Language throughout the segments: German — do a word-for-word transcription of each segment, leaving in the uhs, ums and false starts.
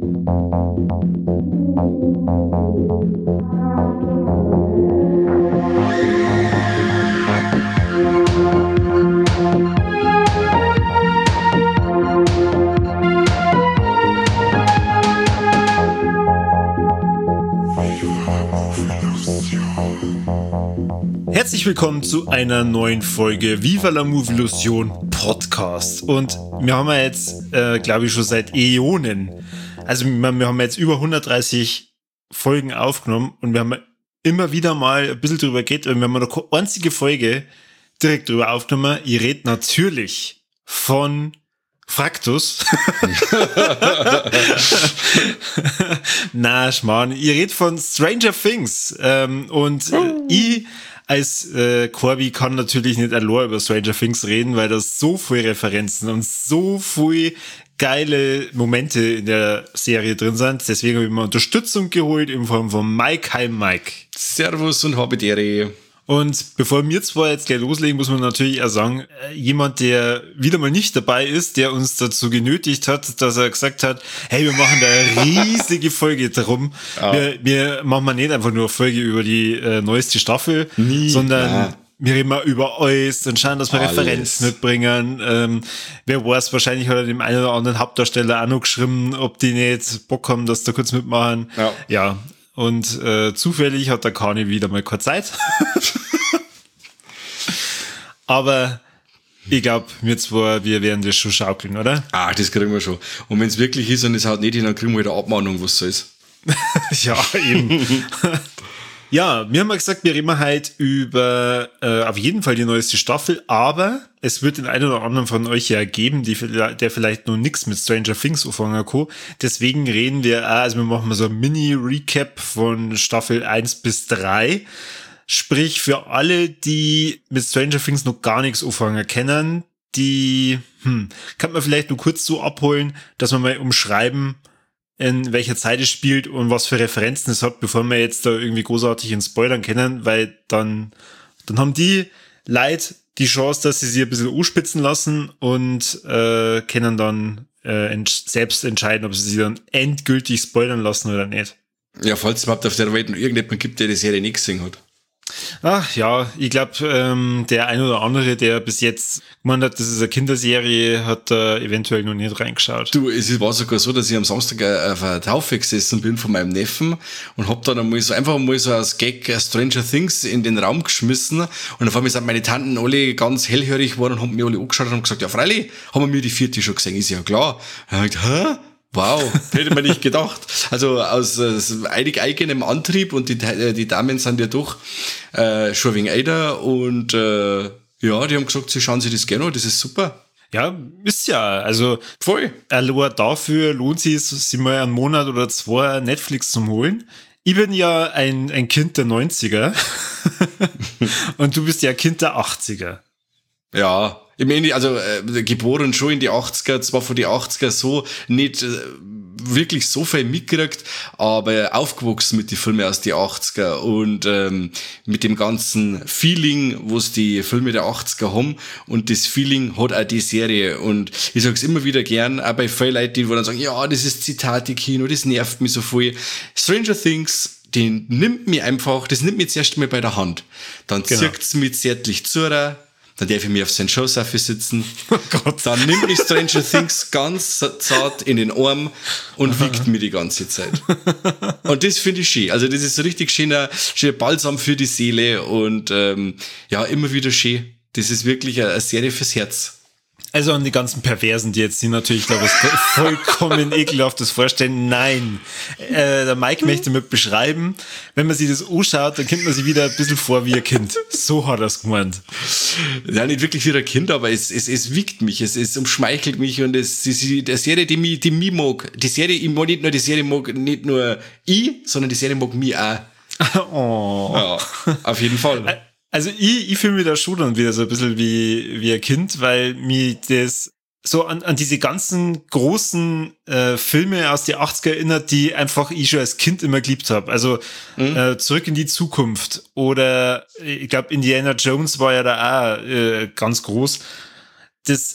Herzlich willkommen zu einer neuen Folge Viva la Movielusion Podcast. Und wir haben ja jetzt, äh, glaube ich, schon seit Äonen, also wir, wir haben jetzt über hundertdreißig Folgen aufgenommen und wir haben immer wieder mal ein bisschen drüber geredet und wir haben eine einzige Folge direkt drüber aufgenommen. Ich rede natürlich von Fraktus. Na, Schmarrn. Ich rede von Stranger Things. Ähm, und äh, ich als äh, Corby kann natürlich nicht allein über Stranger Things reden, weil da so viele Referenzen und so viele geile Momente in der Serie drin sind. Deswegen habe ich mir Unterstützung geholt in Form von Mike. Hi Mike. Servus und Habidere. Und bevor wir zwar jetzt gleich loslegen, muss man natürlich auch sagen, jemand, der wieder mal nicht dabei ist, der uns dazu genötigt hat, dass er gesagt hat, hey, wir machen da eine riesige Folge drum. Ja. Wir, wir machen mal nicht einfach nur eine Folge über die äh, neueste Staffel, Nie, sondern ja. wir reden mal über alles und schauen, dass wir Alles. Referenzen mitbringen. Ähm, wer weiß, wahrscheinlich hat er dem einen oder anderen Hauptdarsteller auch noch geschrieben, ob die nicht Bock haben, dass da kurz mitmachen. Ja. ja. Und äh, zufällig hat der Kani wieder mal keine Zeit. Aber ich glaube, wir zwei, wir werden das schon schaukeln, oder? Ah, das kriegen wir schon. Und wenn es wirklich ist und es haut nicht hin, dann kriegen wir wieder Abmahnung, was so ist. Ja, eben. Ja, wir haben ja gesagt, wir reden halt über äh, auf jeden Fall die neueste Staffel, aber es wird den einen oder anderen von euch ja geben, die, der vielleicht noch nichts mit Stranger Things anfangen kann. Deswegen reden wir auch, also wir machen mal so ein Mini-Recap von Staffel eins bis drei. Sprich, für alle, die mit Stranger Things noch gar nichts anfangen können, die hm, kann man vielleicht nur kurz so abholen, dass wir mal umschreiben, in welcher Zeit es spielt und was für Referenzen es hat, bevor wir jetzt da irgendwie großartig in Spoilern kennen, weil dann, dann haben die Leute die Chance, dass sie sich ein bisschen anspitzen lassen und äh, können dann äh, ent- selbst entscheiden, ob sie sich dann endgültig spoilern lassen oder nicht. Ja, falls es überhaupt auf der Welt noch irgendjemand gibt, der die Serie nicht gesehen hat. Ach ja, ich glaube, ähm, der ein oder andere, der bis jetzt gemeint hat, das ist eine Kinderserie, hat da eventuell noch nicht reingeschaut. Du, es war sogar so, dass ich am Samstag auf einer Taufe gesessen bin von meinem Neffen und hab dann einmal so einfach mal so als Gag Stranger Things in den Raum geschmissen und auf einmal sind meine Tanten alle ganz hellhörig geworden und haben mich alle angeschaut und haben gesagt, ja freilich, haben wir die vierte schon gesehen, ist ja klar. Und ich hab gedacht, hä? Wow, hätte man nicht gedacht. Also aus äh, einig eigenem Antrieb und die, die Damen sind ja doch äh, schon wegen älter und äh, ja, die haben gesagt, sie schauen sich das gerne an, das ist super. Ja, ist ja, also voll. Allein dafür lohnt sich es, sich mal einen Monat oder zwei Netflix zum holen. Ich bin ja ein, ein Kind der neunziger und du bist ja Kind der achtziger. Ja, ich meine, also äh, geboren schon in die achtziger, zwar von die achtziger so nicht äh, wirklich so viel mitgekriegt, aber aufgewachsen mit den Filmen aus die achtziger und ähm, mit dem ganzen Feeling, was die Filme der achtziger haben und das Feeling hat auch die Serie und ich sag's immer wieder gern, auch bei vielen Leuten, die dann sagen, ja, das ist Zitate-Kino, das nervt mich so viel. Stranger Things, den nimmt mich einfach, das nimmt mich zuerst mal bei der Hand. Dann genau. Zirkt's mich zärtlich zu, dann darf ich mir auf seinen Showsofa sitzen. Oh Gott. Dann nimmt mich Stranger Things ganz zart in den Arm und wiegt mir die ganze Zeit. Und das finde ich schön. Also das ist so richtig schöner, schöner Balsam für die Seele und ähm, ja, immer wieder schön. Das ist wirklich eine, eine Serie fürs Herz. Also an die ganzen Perversen, die jetzt die natürlich da was vollkommen ekelhaftes vorstellen. Nein, äh, der Mike möchte mit beschreiben, wenn man sich das anschaut, dann kommt man sich wieder ein bisschen vor wie ein Kind. So hat er es gemeint. Ja, nicht wirklich wie ein Kind, aber es, es, es wiegt mich, es, es umschmeichelt mich und es ist die Serie, die mich, die mich mag. Die Serie, ich mag nicht nur die Serie mag nicht nur ich, sondern die Serie mag mich auch. Oh. Ja, auf jeden Fall. Also ich, ich fühle mich da schon dann wieder so ein bisschen wie, wie ein Kind, weil mir das so an, an diese ganzen großen äh, Filme aus den achtziger erinnert, die einfach ich schon als Kind immer geliebt habe. Also mhm. äh, Zurück in die Zukunft oder ich glaube Indiana Jones war ja da auch äh, ganz groß. Das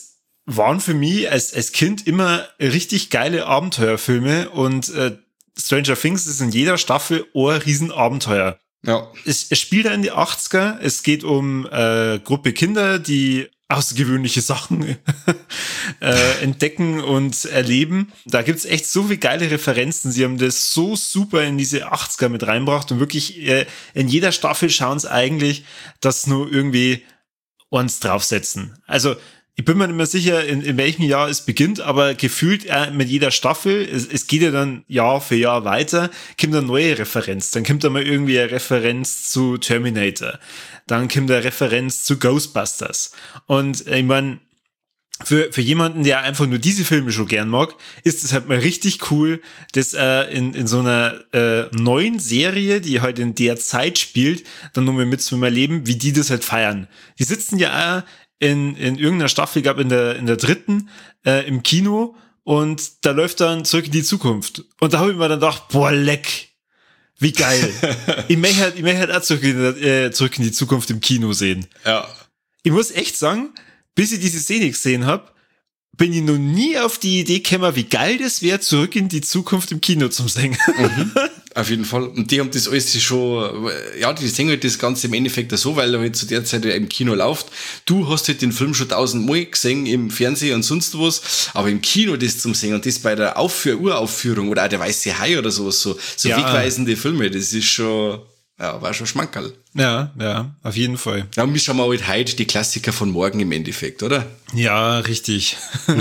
waren für mich als, als Kind immer richtig geile Abenteuerfilme und äh, Stranger Things ist in jeder Staffel ein Riesenabenteuer. Ja. Es, es spielt in die achtziger, es geht um äh, Gruppe Kinder, die außergewöhnliche Sachen äh, entdecken und erleben. Da gibt's echt so viele geile Referenzen. Sie haben das so super in diese achtziger mit reinbracht und wirklich äh, in jeder Staffel schauen sie eigentlich, dass nur irgendwie uns draufsetzen. Also ich bin mir nicht mehr sicher, in, in welchem Jahr es beginnt, aber gefühlt äh, mit jeder Staffel, es, es geht ja dann Jahr für Jahr weiter, kommt eine neue Referenz. Dann kommt da mal irgendwie eine Referenz zu Terminator. Dann kommt eine Referenz zu Ghostbusters. Und äh, ich meine, für, für jemanden, der einfach nur diese Filme schon gern mag, ist es halt mal richtig cool, dass äh, in, in so einer äh, neuen Serie, die halt in der Zeit spielt, dann nochmal mit zu erleben, wie die das halt feiern. Die sitzen ja auch in, in irgendeiner Staffel, gab in der, in der dritten, äh, im Kino und da läuft dann Zurück in die Zukunft. Und da habe ich mir dann gedacht, boah, leck, wie geil. ich möchte halt, ich möchte halt auch zurück in, äh, zurück in die Zukunft im Kino sehen. Ja. Ich muss echt sagen, bis ich diese Szene gesehen habe, bin ich noch nie auf die Idee gekommen, wie geil das wäre, Zurück in die Zukunft im Kino zu singen. Mhm, auf jeden Fall. Und die haben das alles schon, ja, die singen halt das Ganze im Endeffekt so, weil er halt zu der Zeit im Kino läuft. Du hast halt den Film schon tausendmal gesehen im Fernsehen und sonst was, aber im Kino das zum Singen und das bei der Aufführ Uraufführung oder auch der Weiße Hai oder sowas, so, so Ja. wegweisende Filme, das ist schon, ja, war schon Schmankerl. Ja, ja, auf jeden Fall. Ja, und wir schauen mal halt heute die Klassiker von morgen im Endeffekt, oder? Ja, richtig.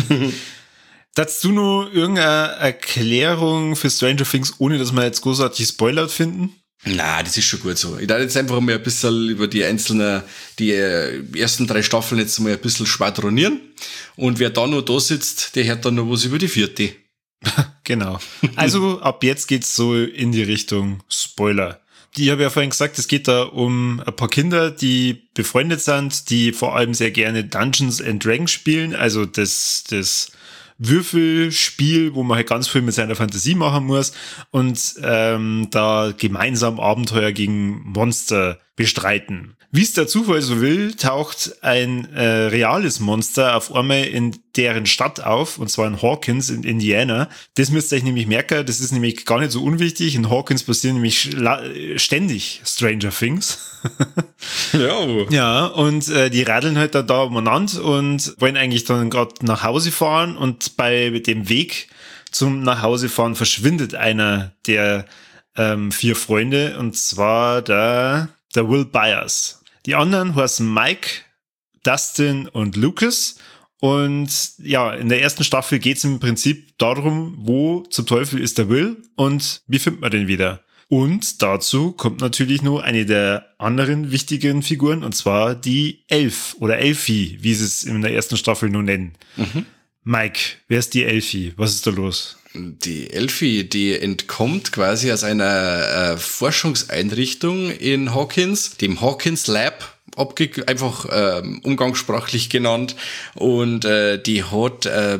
Dazu nur irgendeine Erklärung für Stranger Things, ohne dass wir jetzt großartig spoilert finden? Na, das ist schon gut so. Ich darf jetzt einfach mal ein bisschen über die einzelnen, die ersten drei Staffeln jetzt mal ein bisschen schwadronieren. Und wer da noch da sitzt, der hört dann noch was über die vierte. Genau. Also ab jetzt geht's so in die Richtung Spoiler. Ich habe ja vorhin gesagt, es geht da um ein paar Kinder, die befreundet sind, die vor allem sehr gerne Dungeons and Dragons spielen, also das, das Würfelspiel, wo man halt ganz viel mit seiner Fantasie machen muss und ähm, da gemeinsam Abenteuer gegen Monster bestreiten. Wie es der Zufall so will, taucht ein äh, reales Monster auf einmal in deren Stadt auf, und zwar in Hawkins in Indiana. Das müsst ihr euch nämlich merken, das ist nämlich gar nicht so unwichtig. In Hawkins passieren nämlich ständig Stranger Things. Ja, Ja, und äh, die radeln halt dann da umeinander und wollen eigentlich dann gerade nach Hause fahren, und bei dem Weg zum Nachhausefahren verschwindet einer der ähm, vier Freunde, und zwar der, der Will Byers. Die anderen heißen Mike, Dustin und Lucas. Und ja, in der ersten Staffel geht es im Prinzip darum, wo zum Teufel ist der Will und wie findet man den wieder. Und dazu kommt natürlich nur eine der anderen wichtigen Figuren, und zwar die Elf oder Elfie, wie sie es in der ersten Staffel nur nennen. Mhm. Mike, wer ist die Elfie? Was ist da los? Die Elfie, die entkommt quasi aus einer äh, Forschungseinrichtung in Hawkins, dem Hawkins Lab, abge- einfach ähm, umgangssprachlich genannt, und äh, die hat äh,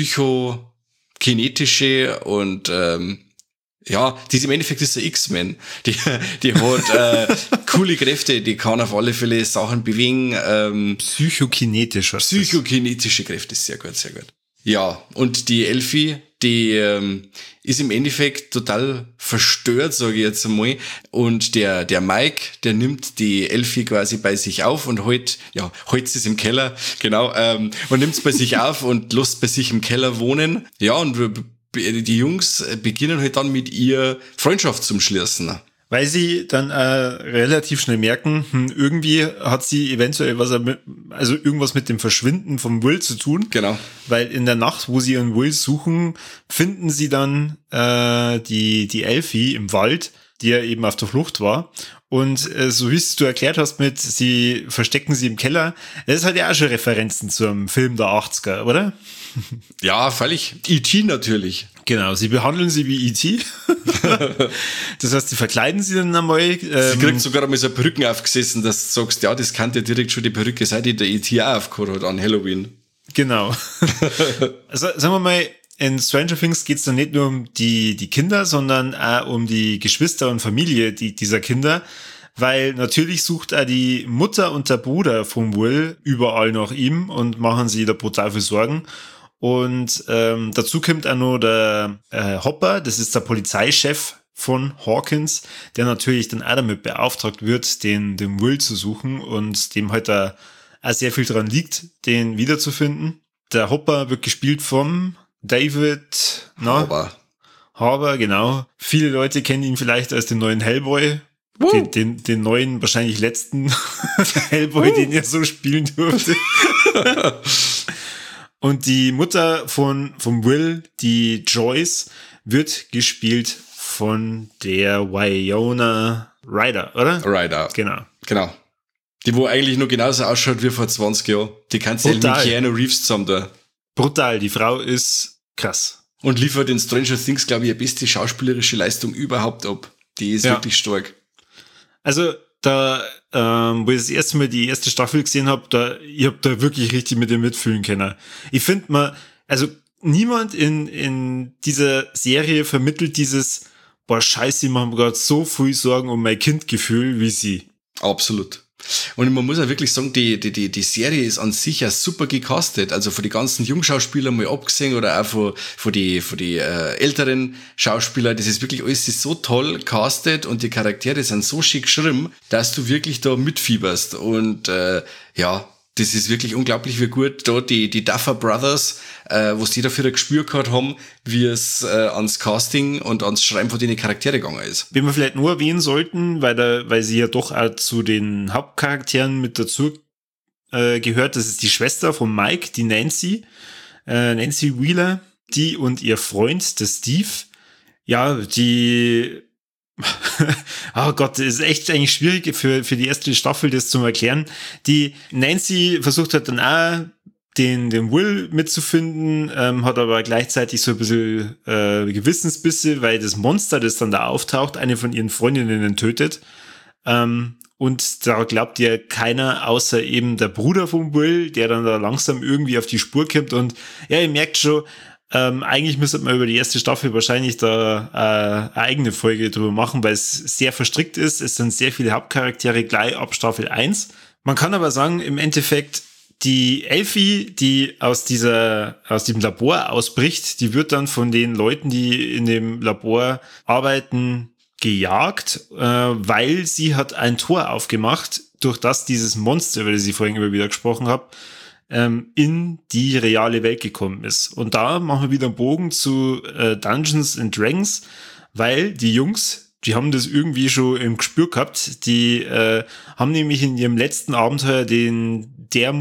psychokinetische und ähm, ja, die ist im Endeffekt ist der X-Men. Die, die hat äh, coole Kräfte, die kann auf alle Fälle Sachen bewegen. Ähm, Psychokinetisch. Psychokinetische Kräfte, sehr gut, sehr gut. Ja, und die Elfie, die ähm, ist im Endeffekt total verstört, sage ich jetzt einmal. Und der der Mike, der nimmt die Elfie quasi bei sich auf und hält, ja, hält sie im Keller, genau, ähm, und nimmt es bei sich auf und lässt bei sich im Keller wohnen. Ja, und die Jungs beginnen halt dann mit ihr Freundschaft zum Schließen. Weil sie dann äh, relativ schnell merken, hm, irgendwie hat sie eventuell was, mit, also irgendwas mit dem Verschwinden vom Will zu tun. Genau. Weil in der Nacht, wo sie ihren Will suchen, finden sie dann äh, die die Elfie im Wald, die ja eben auf der Flucht war. Und äh, so wie es du erklärt hast mit, sie verstecken sie im Keller, das hat ja auch schon Referenzen zum Film der achtziger, oder? Ja, völlig. E T natürlich. Genau, sie behandeln sie wie E T Das heißt, sie verkleiden sie dann einmal. Ähm, sie kriegt sogar einmal so eine Perücken aufgesessen, dass du sagst, ja, das kann ja direkt schon die Perücke sein, die der E T auch aufgehört hat an Halloween. Genau. Also sagen wir mal, in Stranger Things geht es dann nicht nur um die, die Kinder, sondern auch um die Geschwister und Familie die, dieser Kinder, weil natürlich sucht auch die Mutter und der Bruder vom Will überall nach ihm und machen sie da brutal viel Sorgen. Und ähm, dazu kommt auch noch der äh, Hopper, das ist der Polizeichef von Hawkins, der natürlich dann auch damit beauftragt wird, den, den Will zu suchen und dem halt da auch sehr viel dran liegt, den wiederzufinden. Der Hopper wird gespielt vom David Harbour. Harbour, genau. Viele Leute kennen ihn vielleicht als den neuen Hellboy. Uh. Den, den, den neuen, wahrscheinlich letzten Hellboy, uh. den er so spielen durfte. Und die Mutter von, vom Will, die Joyce, wird gespielt von der Winona Ryder, oder? Ryder. Genau. Genau. Die, wo eigentlich nur genauso ausschaut wie vor zwanzig Jahren. Die kannst du ja mit Keanu Reeves zusammen da. Brutal. Die Frau ist krass. Und liefert in Stranger Things, glaube ich, ihre beste schauspielerische Leistung überhaupt ab. Die ist ja wirklich stark. Also, da, ähm, wo ich das erste Mal die erste Staffel gesehen habe, da, ich hab da wirklich richtig mit ihr mitfühlen können. Ich finde mal, also niemand in, in dieser Serie vermittelt dieses, boah, scheiße, ich mache mir gerade so viel Sorgen um mein Kindgefühl wie sie. Absolut. Und man muss ja wirklich sagen, die, die, die, die Serie ist an sich ja super gecastet. Also von den ganzen Jungschauspielern mal abgesehen oder auch von, von die, von die äh, älteren Schauspieler. Das ist wirklich alles ist so toll castet und die Charaktere sind so schick geschrieben, dass du wirklich da mitfieberst. Und äh, ja, das ist wirklich unglaublich, wie gut da die, die Duffer Brothers, äh, was die dafür ein Gespür gehabt haben, wie es äh, ans Casting und ans Schreiben von den Charaktere gegangen ist. Wenn wir vielleicht nur erwähnen sollten, weil da, weil sie ja doch auch zu den Hauptcharakteren mit dazu äh, gehört, das ist die Schwester von Mike, die Nancy, äh, Nancy Wheeler, die und ihr Freund, der Steve. Ja, die oh Gott, das ist echt eigentlich schwierig für, für die erste Staffel, das zu erklären. Die Nancy versucht halt dann auch, den, den Will mitzufinden, ähm, hat aber gleichzeitig so ein bisschen äh, Gewissensbisse, weil das Monster, das dann da auftaucht, eine von ihren Freundinnen tötet. Ähm, und da glaubt ja keiner, außer eben der Bruder von Will, der dann da langsam irgendwie auf die Spur kommt. Und ja, ihr merkt schon, Ähm, eigentlich müsste man über die erste Staffel wahrscheinlich da äh, eine eigene Folge drüber machen, weil es sehr verstrickt ist. Es sind sehr viele Hauptcharaktere gleich ab Staffel eins. Man kann aber sagen, im Endeffekt, die Elfie, die aus dieser, aus dem Labor ausbricht, die wird dann von den Leuten, die in dem Labor arbeiten, gejagt, äh, weil sie hat ein Tor aufgemacht, durch das dieses Monster, über das ich vorhin immer wieder gesprochen habe, in die reale Welt gekommen ist. Und da machen wir wieder einen Bogen zu äh, Dungeons and Dragons, weil die Jungs, die haben das irgendwie schon im Gespür gehabt, die äh, haben nämlich in ihrem letzten Abenteuer den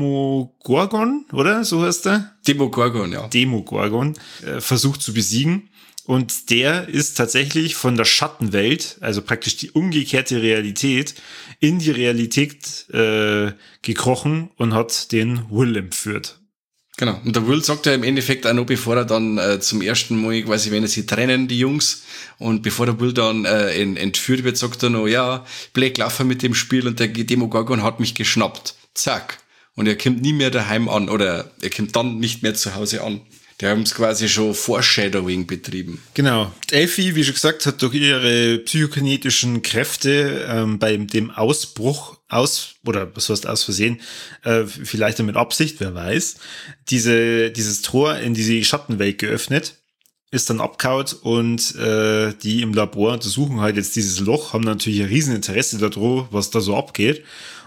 Demogorgon, oder? So heißt der? Demogorgon, ja. Demogorgon äh, versucht zu besiegen. Und der ist tatsächlich von der Schattenwelt, also praktisch die umgekehrte Realität, in die Realität äh, gekrochen und hat den Will entführt. Genau. Und der Will sagt ja im Endeffekt auch noch, bevor er dann äh, zum ersten Mal, quasi, wenn er sie trennen, die Jungs, und bevor der Will dann äh, entführt wird, sagt er noch, ja, Blake laufen mit dem Spiel und der Demogorgon hat mich geschnappt. Zack. Und er kommt nie mehr daheim an, oder er kommt dann nicht mehr zu Hause an. Die haben es quasi schon Foreshadowing betrieben. Genau. Elfie, wie schon gesagt, hat durch ihre psychokinetischen Kräfte ähm, bei dem Ausbruch aus, oder was heißt aus Versehen, äh, vielleicht mit Absicht, wer weiß, diese, dieses Tor in diese Schattenwelt geöffnet, ist dann abgehauen und äh, die im Labor untersuchen halt jetzt dieses Loch, haben natürlich ein riesen Interesse daran, was da so abgeht.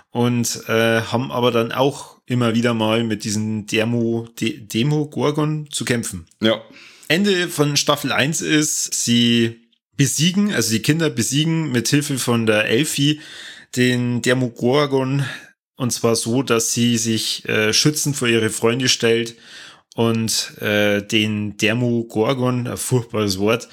Und äh, haben aber dann auch immer wieder mal mit diesem Demo, De- Demogorgon zu kämpfen. Ja. Ende von Staffel eins ist, sie besiegen, also die Kinder besiegen mit Hilfe von der Elfie den Demogorgon, und zwar so, dass sie sich äh, schützend vor ihre Freunde stellt und äh, den Demogorgon, ein furchtbares Wort,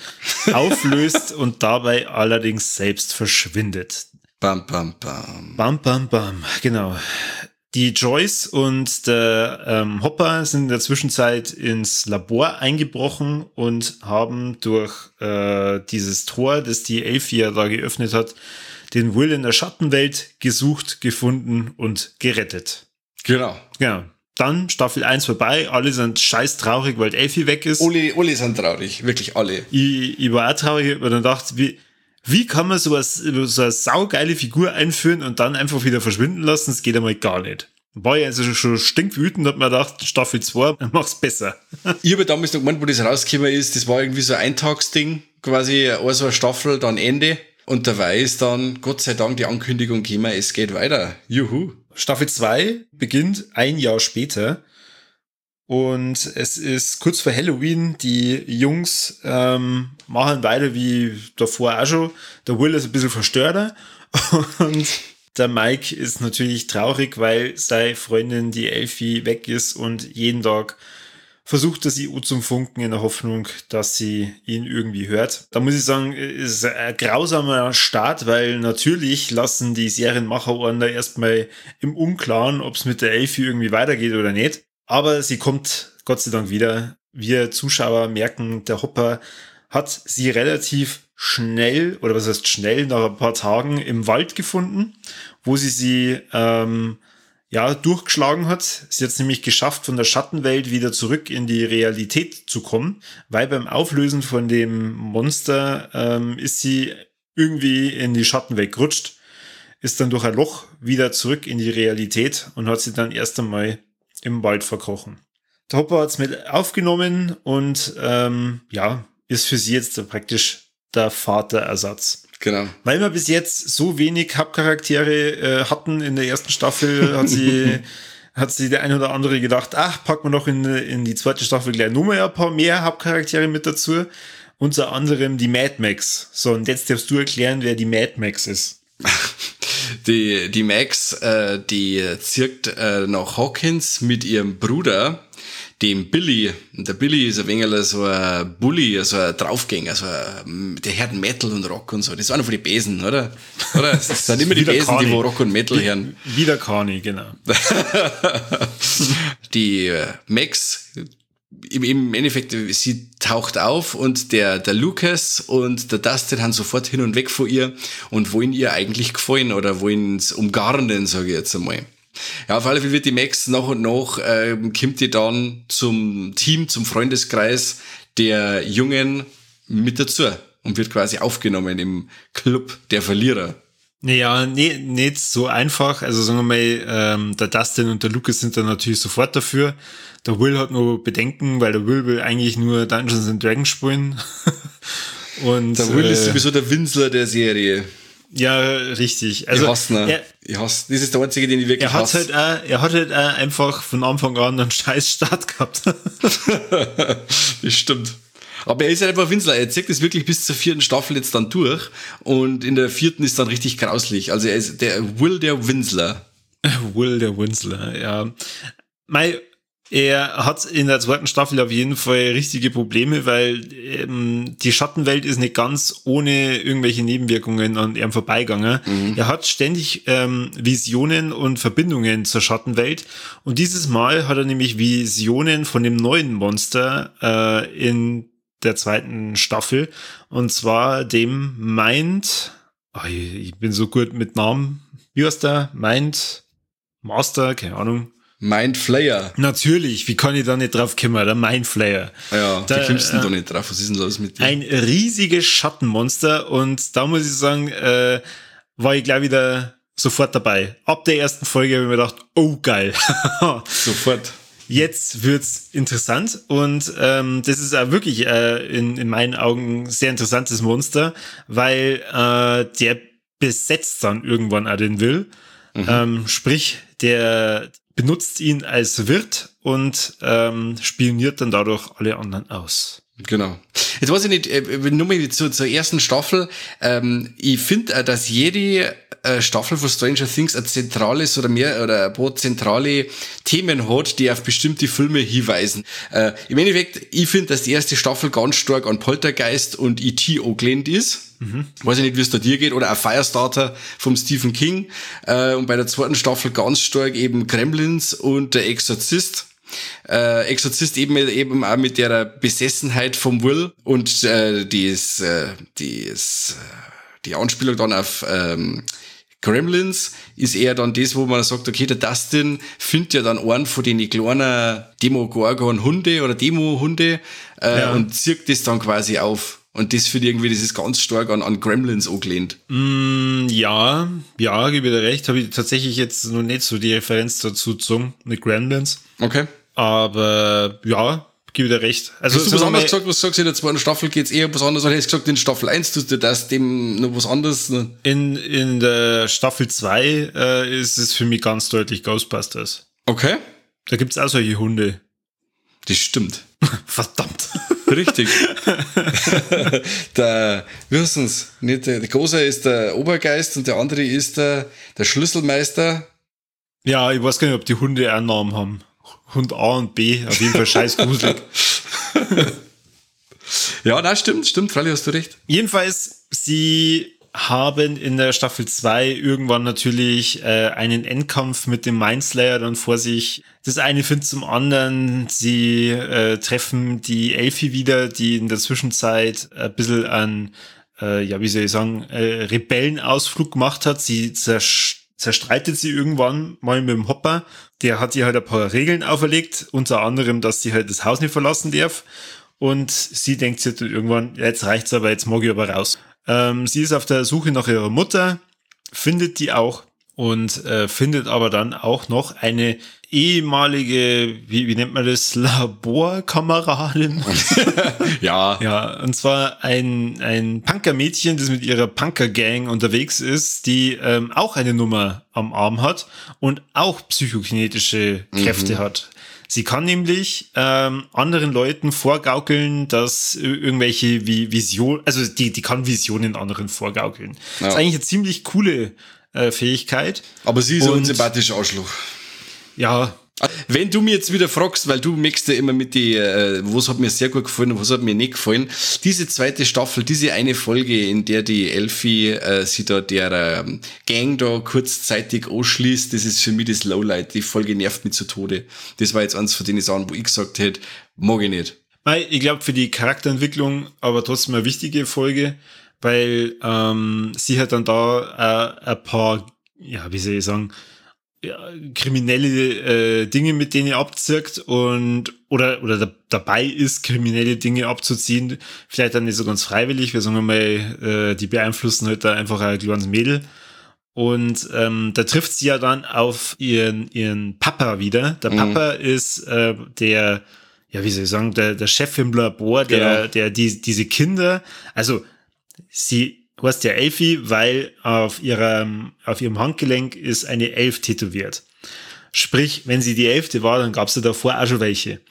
auflöst und dabei allerdings selbst verschwindet. Bam, bam, bam. Bam, bam, bam, genau. Die Joyce und der ähm, Hopper sind in der Zwischenzeit ins Labor eingebrochen und haben durch äh, dieses Tor, das die Elfie ja da geöffnet hat, den Will in der Schattenwelt gesucht, gefunden und gerettet. Genau. Genau. Dann Staffel eins vorbei, alle sind scheiß traurig, weil Elfie weg ist. Alle, alle sind traurig, wirklich alle. Ich, ich war auch traurig, weil dann dachte, wie, Wie kann man sowas, so eine saugeile Figur einführen und dann einfach wieder verschwinden lassen? Das geht einmal gar nicht. War ja also schon stinkwütend, hat man gedacht, Staffel zwei, mach's besser. Ich habe damals noch gemeint, wo das rausgekommen ist, das war irgendwie so ein Eintagsding, quasi so eine Staffel, dann Ende. Und dabei ist dann, Gott sei Dank, die Ankündigung gekommen, es geht weiter. Juhu. Staffel zwei beginnt ein Jahr später. Und es ist kurz vor Halloween. Die Jungs ähm, machen weiter wie davor auch schon. Der Will ist ein bisschen verstörter. Und der Mike ist natürlich traurig, weil seine Freundin, die Elfie, weg ist und jeden Tag versucht er sie zum Funken in der Hoffnung, dass sie ihn irgendwie hört. Da muss ich sagen, ist ein grausamer Start, weil natürlich lassen die Serienmacher einen da erstmal im Unklaren, ob es mit der Elfie irgendwie weitergeht oder nicht. Aber sie kommt Gott sei Dank wieder. Wir Zuschauer merken, der Hopper hat sie relativ schnell, oder was heißt schnell, nach ein paar Tagen im Wald gefunden, wo sie sie ähm, ja durchgeschlagen hat. Sie hat es nämlich geschafft, von der Schattenwelt wieder zurück in die Realität zu kommen, weil beim Auflösen von dem Monster ähm, ist sie irgendwie in die Schattenwelt gerutscht, ist dann durch ein Loch wieder zurück in die Realität und hat sie dann erst einmal im Wald verkrochen. Der Hopper hat es mit aufgenommen und ähm, ja, ist für sie jetzt praktisch der Vaterersatz. Genau. Weil wir bis jetzt so wenig Hauptcharaktere äh, hatten in der ersten Staffel, hat sie hat sie der ein oder andere gedacht, ach, packen wir noch in, in die zweite Staffel gleich nochmal ein paar mehr Hauptcharaktere mit dazu. Unter anderem die Mad Max. So, und jetzt darfst du erklären, wer die Mad Max ist. Die, die Max, äh, die zirkt äh, nach Hawkins mit ihrem Bruder, dem Billy. Und der Billy ist ein wenig so ein Bully, so ein Draufgänger, so ein, der hört Metal und Rock und so. Das ist einer von den Besen, oder? Oder? Das sind immer die Besen, Kani. Die wo Rock und Metal hören. Wie der Kani, genau. Die äh, Max, im, im Endeffekt, sie taucht auf und der, der Lucas und der Dustin haben sofort hin und weg von ihr und wollen ihr eigentlich gefallen oder wollen es umgarnen, sage ich jetzt einmal. Ja, auf alle Fälle wird die Max nach und nach, äh, kommt die dann zum Team, zum Freundeskreis der Jungen mit dazu und wird quasi aufgenommen im Club der Verlierer. Naja, nee, nicht so einfach. Also sagen wir mal, ähm, der Dustin und der Lucas sind dann natürlich sofort dafür. Der Will hat nur Bedenken, weil der Will will eigentlich nur Dungeons and Dragons spielen. Und der Will äh, ist sowieso der Winsler der Serie. Ja, richtig. Also, ich hasse ihn. Er, ich hasse, das ist der einzige, den ich wirklich er hat hasse. Halt auch, er hat halt auch einfach von Anfang an einen scheiß Start gehabt. Das stimmt. Aber er ist halt einfach Winsler. Er zieht das wirklich bis zur vierten Staffel jetzt dann durch. Und in der vierten ist dann richtig grauslich. Also er ist der Will der Winsler. Will der Winsler, ja. Mei, er hat in der zweiten Staffel auf jeden Fall richtige Probleme, weil ähm, die Schattenwelt ist nicht ganz ohne irgendwelche Nebenwirkungen an ihm vorbeigegangen. Mhm. Er hat ständig ähm, Visionen und Verbindungen zur Schattenwelt. Und dieses Mal hat er nämlich Visionen von dem neuen Monster äh, in der zweiten Staffel. Und zwar dem Mind... Oh, ich bin so gut mit Namen. Wie heißt der? Mind Master? Keine Ahnung. Mind Flayer. Natürlich, wie kann ich da nicht drauf kommen? Der Mind Flayer. Ja, da, die kommst du äh, doch nicht drauf. Was ist denn los mit dir? Ein riesiges Schattenmonster und da muss ich sagen, äh, war ich gleich wieder sofort dabei. Ab der ersten Folge habe ich mir gedacht, oh geil. Sofort. Jetzt wird's interessant und ähm, das ist auch wirklich äh, in, in meinen Augen sehr interessantes Monster, weil äh, der besetzt dann irgendwann auch den Will. Mhm. Ähm, sprich, der benutzt ihn als Wirt und ähm, spioniert dann dadurch alle anderen aus. Genau. Jetzt weiß ich nicht, äh, nur mal zu, zur ersten Staffel. Ähm, ich finde, äh, dass jede äh, Staffel von Stranger Things ein zentrales oder mehr oder ein paar zentrale Themen hat, die auf bestimmte Filme hinweisen. Äh, Im Endeffekt, ich finde, dass die erste Staffel ganz stark an Poltergeist und E T angelehnt ist. Mhm. Weiß ich nicht, wie es da dir geht. Oder auch Firestarter vom Stephen King. Äh, und bei der zweiten Staffel ganz stark eben Gremlins und der Exorzist. Äh, Exorzist eben eben auch mit der Besessenheit vom Will und äh, dies, äh, dies, äh, die Anspielung dann auf ähm, Gremlins ist eher dann das, wo man sagt, okay, der Dustin findet ja dann einen von den kleinen Demogorgon-Hunde oder Demo-Hunde äh, ja. und zieht das dann quasi auf. Und das finde ich irgendwie, das ist ganz stark an, an Gremlins angelehnt. Mm, ja, ja, gebe ich dir recht. Habe ich tatsächlich jetzt noch nicht so die Referenz dazu gezogen mit Gremlins. Okay. Aber ja, gebe ich dir recht. Also, hast du was anderes gesagt? Was sagst du in der zweiten Staffel? Geht's eher was anderes? Oder hättest du gesagt, in Staffel eins tust du das dem noch was anderes? Ne? In, in der Staffel zwei äh, ist es für mich ganz deutlich Ghostbusters. Okay. Da gibt's auch solche Hunde. Das stimmt. Verdammt. Richtig. der, wie heißt es? Nicht der, der Große ist der Obergeist und der andere ist der, der Schlüsselmeister. Ja, ich weiß gar nicht, ob die Hunde einen Namen haben. Hund A und B, auf jeden Fall scheiß gruselig. Ja, das stimmt, stimmt, freilich hast du recht. Jedenfalls, sie haben in der Staffel zwei irgendwann natürlich äh, einen Endkampf mit dem Mindslayer dann vor sich. Das eine führt zum anderen. Sie äh, treffen die Elfie wieder, die in der Zwischenzeit ein bisschen an, äh, ja, wie soll ich sagen, äh, Rebellenausflug gemacht hat. Sie zersch- zerstreitet sie irgendwann mal mit dem Hopper. Der hat ihr halt ein paar Regeln auferlegt, unter anderem, dass sie halt das Haus nicht verlassen darf. Und sie denkt sich dann irgendwann, ja, jetzt reicht's aber, jetzt mag ich aber raus. Ähm, sie ist auf der Suche nach ihrer Mutter, findet die auch und äh, findet aber dann auch noch eine ehemalige, wie, wie nennt man das, Laborkameradin. Ja. Ja, und zwar ein, ein Punkermädchen, das mit ihrer Punker-Gang unterwegs ist, die ähm, auch eine Nummer am Arm hat und auch psychokinetische Kräfte mhm. hat. Sie kann nämlich ähm, anderen Leuten vorgaukeln, dass irgendwelche wie Visionen, also die, die kann Visionen anderen vorgaukeln. Ja. Das ist eigentlich eine ziemlich coole äh, Fähigkeit. Aber sie ist ein unsympathischer Arschloch. Ja. Wenn du mir jetzt wieder fragst, weil du merkst ja immer mit die, äh, was hat mir sehr gut gefallen und was hat mir nicht gefallen, diese zweite Staffel, diese eine Folge, in der die Elfie äh, sie da der äh, Gang da kurzzeitig anschließt, das ist für mich das Lowlight. Die Folge nervt mich zu Tode. Das war jetzt eins von den Sachen, wo ich gesagt hätte, mag ich nicht. Ich glaube, für die Charakterentwicklung aber trotzdem eine wichtige Folge, weil ähm, sie hat dann da äh, ein paar, ja, wie soll ich sagen, ja, kriminelle äh, Dinge, mit denen ihr abzirkt und oder oder da, dabei ist, kriminelle Dinge abzuziehen, vielleicht dann nicht so ganz freiwillig, wir sagen mal, äh, die beeinflussen halt da einfach ein kleines Mädel und ähm, da trifft sie ja dann auf ihren ihren Papa wieder. Der Papa mhm. ist äh, der, ja, wie soll ich sagen, der der Chef im Labor, der genau. der die diese Kinder, also sie heißt ja Elfie, weil auf ihrem, auf ihrem Handgelenk ist eine Elf tätowiert. Sprich, wenn sie die Elfte war, dann gab es ja davor auch schon welche.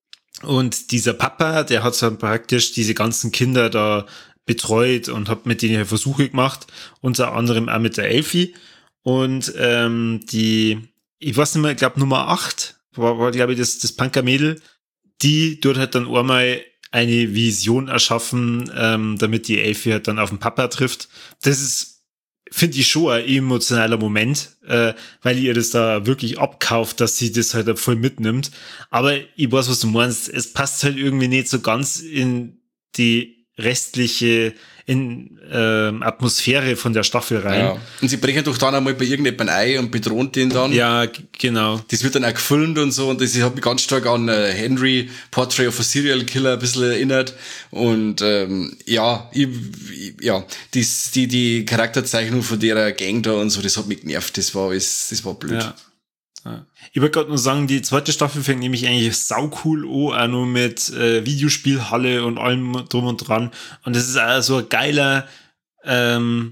Und dieser Papa, der hat dann praktisch diese ganzen Kinder da betreut und hat mit denen Versuche gemacht, unter anderem auch mit der Elfie. Und ähm, die, ich weiß nicht mehr, ich glaube Nummer acht war, war glaube ich, das, das Punker-Mädel, die dort halt dann einmal eine Vision erschaffen, ähm, damit die Elfie halt dann auf den Papa trifft. Das ist, finde ich, schon ein emotionaler Moment, äh, weil ihr das da wirklich abkauft, dass sie das halt voll mitnimmt. Aber ich weiß, was du meinst. Es passt halt irgendwie nicht so ganz in die restliche in ähm, Atmosphäre von der Staffel rein. Ja. Und sie brechen doch dann einmal bei irgendjemandem ein und bedrohen den dann. Ja, g- genau. Das wird dann auch gefilmt und so und das hat mich ganz stark an äh, Henry, Portrait of a Serial Killer ein bisschen erinnert und ähm, ja, ich, ich, ja, das, die, die Charakterzeichnung von der Gang da und so, das hat mich genervt, das war alles, das war blöd. Ja. Ja. Ich wollte gerade nur sagen, die zweite Staffel fängt nämlich eigentlich sau cool an, auch nur mit äh, Videospielhalle und allem drum und dran. Und das ist auch so ein geiler ähm,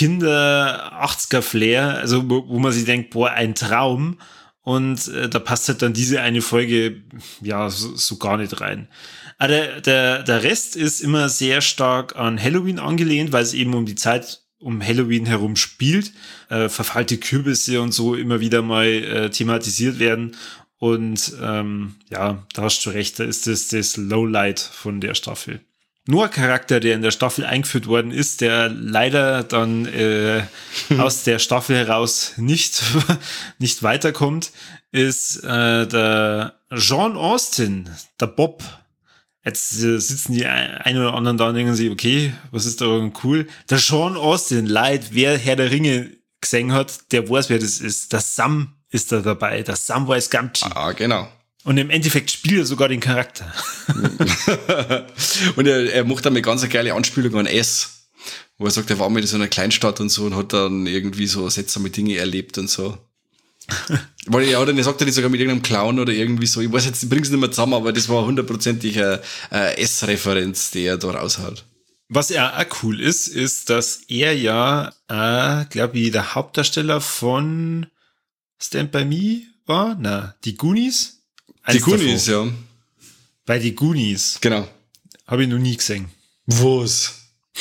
Kinder-achtziger-Flair, also wo, wo man sich denkt, boah, ein Traum. Und äh, da passt halt dann diese eine Folge ja so, so gar nicht rein. Aber der, der, der Rest ist immer sehr stark an Halloween angelehnt, weil es eben um die Zeit um Halloween herum spielt, äh, verfallte Kürbisse und so immer wieder mal äh, thematisiert werden und ähm, ja, da hast du recht, da ist das das Lowlight von der Staffel. Nur ein Charakter, der in der Staffel eingeführt worden ist, der leider dann äh, aus der Staffel heraus nicht nicht weiterkommt, ist äh, der John Austin, der Bob. Jetzt äh, sitzen die ein oder anderen da und denken sich, okay, was ist da cool? Der Sean Austin, Leid, wer Herr der Ringe gesehen hat, der weiß, wer das ist. Der Sam ist da dabei, der Samwise Gamgee. Ah, genau. Und im Endeffekt spielt er sogar den Charakter. Und er, er macht damit ganz eine geile Anspielung an S, wo er sagt, er war mit in so einer Kleinstadt und so und hat dann irgendwie so seltsame Dinge erlebt und so. Weil ja, oder er sagt er nicht sogar mit irgendeinem Clown oder irgendwie so, ich weiß jetzt, ich bring's nicht mehr zusammen, aber das war hundertprozentig eine, eine S-Referenz, die er da raushaut. Was ja auch cool ist, ist, dass er ja, äh, glaube ich, der Hauptdarsteller von Stand By Me war, na, die Goonies? Die Goonies, davon. Ja. Bei die Goonies. Genau. Habe ich noch nie gesehen. Was?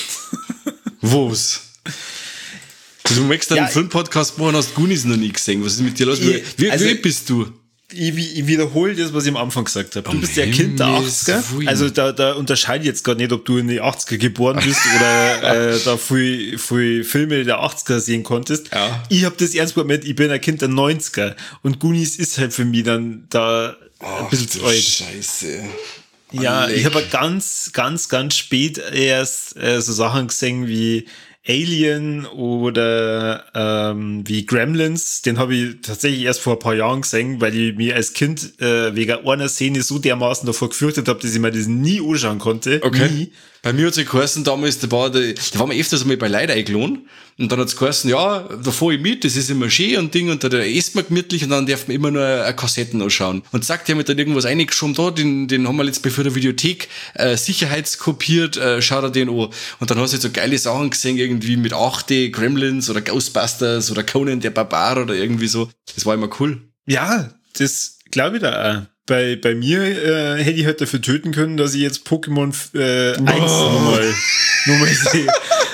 Was? Du möchtest einen ja, Filmpodcast machen und hast Goonies noch nie gesehen. Was ist mit dir los? Ich, wie also, wie bist du? Ich, ich wiederhole das, was ich am Anfang gesagt habe. Du bist ja Kind der achtziger. Also da, da unterscheide ich jetzt gar nicht, ob du in die achtziger geboren bist oder äh, da viel, viel Filme der achtziger sehen konntest. Ja. Ich habe das ernst gemeint, ich bin ein Kind der neunziger. Und Goonies ist halt für mich dann da Ach, ein bisschen zu alt. Scheiße. Ja, Leck. Ich habe ganz, ganz, ganz spät erst äh, so Sachen gesehen wie Alien oder ähm, wie Gremlins, den habe ich tatsächlich erst vor ein paar Jahren gesehen, weil ich mir als Kind äh, wegen einer Szene so dermaßen davor gefürchtet habe, dass ich mir das nie anschauen konnte. Okay. Nie. Bei mir hat es geheißen, damals, da war, der, da war man öfters einmal bei Leuten eingeladen und dann hat es geheißen, ja, da fahr ich mit, das ist immer schön und Ding und da isst man gemütlich und dann darf man immer nur eine Kassetten anschauen. Und sagt, die haben mir dann irgendwas reingeschoben, da, den, den haben wir jetzt bei der Videothek äh, sicherheitskopiert, äh, schaut er den an. Und dann hast du jetzt so geile Sachen gesehen, irgendwie mit achte Gremlins oder Ghostbusters oder Conan der Barbar oder irgendwie so. Das war immer cool. Ja, das glaube ich da auch. Bei, bei mir äh, hätte ich halt dafür töten können, dass ich jetzt Pokémon äh, eins nochmal noch mal sehe.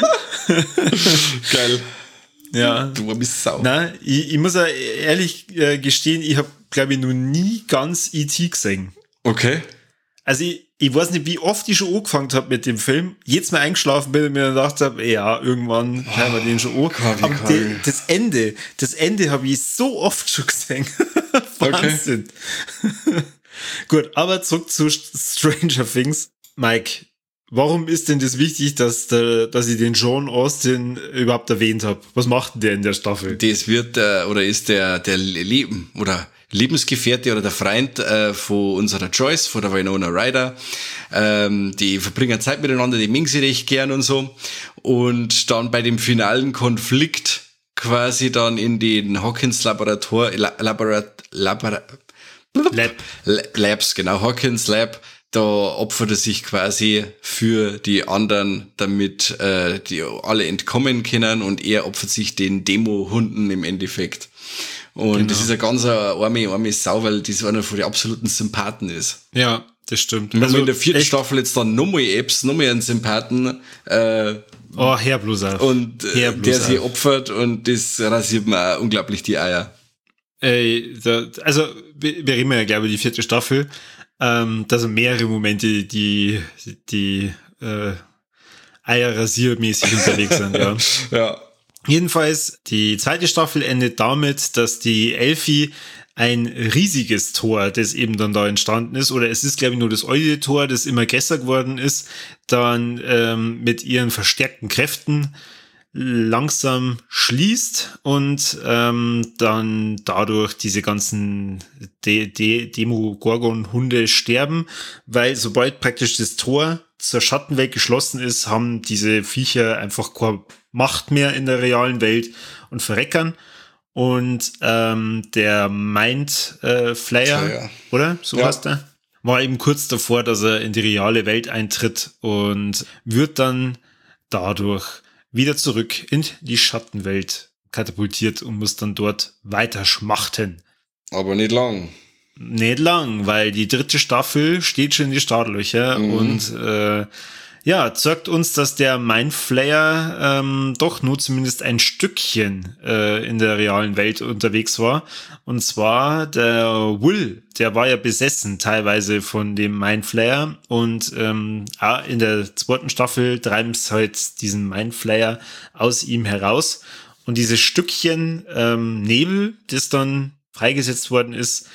Geil. Ja. Du bist Sau. Nein, ich, ich muss ja ehrlich äh, gestehen, ich habe, glaube ich, noch nie ganz E T gesehen. Okay. Also ich, ich weiß nicht, wie oft ich schon angefangen habe mit dem Film. Jetzt mal eingeschlafen bin und mir gedacht habe, ja, irgendwann hören wir den schon an. Gott, Aber die, das Ende, das Ende habe ich so oft schon gesehen. Wahnsinn. Okay. Gut, aber zurück zu Stranger Things. Mike, warum ist denn das wichtig, dass, der, dass ich den Sean Astin überhaupt erwähnt habe? Was macht denn der in der Staffel? Das wird, äh, oder ist der, der Leben, oder Lebensgefährte oder der Freund äh, von unserer Joyce, von der Winona Ryder. Ähm, die verbringen Zeit miteinander, die mögen sie recht gern und so. Und dann bei dem finalen Konflikt quasi dann in den Hawkins Laborator, Laborat, Laborat, Lab. Labs, genau, Hawkins Lab, da opfert er sich quasi für die anderen, damit äh, die alle entkommen können und er opfert sich den Demo-Hunden im Endeffekt. Und genau. Das ist eine ganz arme, arme Sau, weil das einer von den absoluten Sympathen ist. Ja, das stimmt. Und also in der vierten echt? Staffel jetzt dann nochmal Apps, nochmal einen Sympathen, äh, oh, Herr Bluser. Und äh, Herr der sich opfert und das rasiert mir auch unglaublich die Eier. Ey, da, also wir, wir reden ja, glaube ich, die vierte Staffel. Ähm, da sind mehrere Momente, die die äh, Eierrasiermäßig unterwegs sind, ja. Ja. Jedenfalls, die zweite Staffel endet damit, dass die Elfie ein riesiges Tor, das eben dann da entstanden ist, oder es ist, glaube ich, nur das alte Tor, das immer größer geworden ist, dann ähm, mit ihren verstärkten Kräften langsam schließt und ähm, dann dadurch diese ganzen De- De- Demogorgon-Hunde sterben, weil sobald praktisch das Tor zur Schattenwelt geschlossen ist, haben diese Viecher einfach keine Macht mehr in der realen Welt und verreckern. Und ähm, der Mind äh, Flayer, ja. oder? So ja. heißt der. War eben kurz davor, dass er in die reale Welt eintritt und wird dann dadurch wieder zurück in die Schattenwelt katapultiert und muss dann dort weiter schmachten. Aber nicht lang. Nicht lang, weil die dritte Staffel steht schon in die Startlöcher mhm. und äh, ja, zeigt uns, dass der Mindflayer ähm, doch nur zumindest ein Stückchen äh, in der realen Welt unterwegs war. Und zwar der Will, der war ja besessen teilweise von dem Mindflayer. Und ähm, in der zweiten Staffel treiben sie halt diesen Mindflayer aus ihm heraus. Und dieses Stückchen ähm, Nebel, das dann freigesetzt worden ist,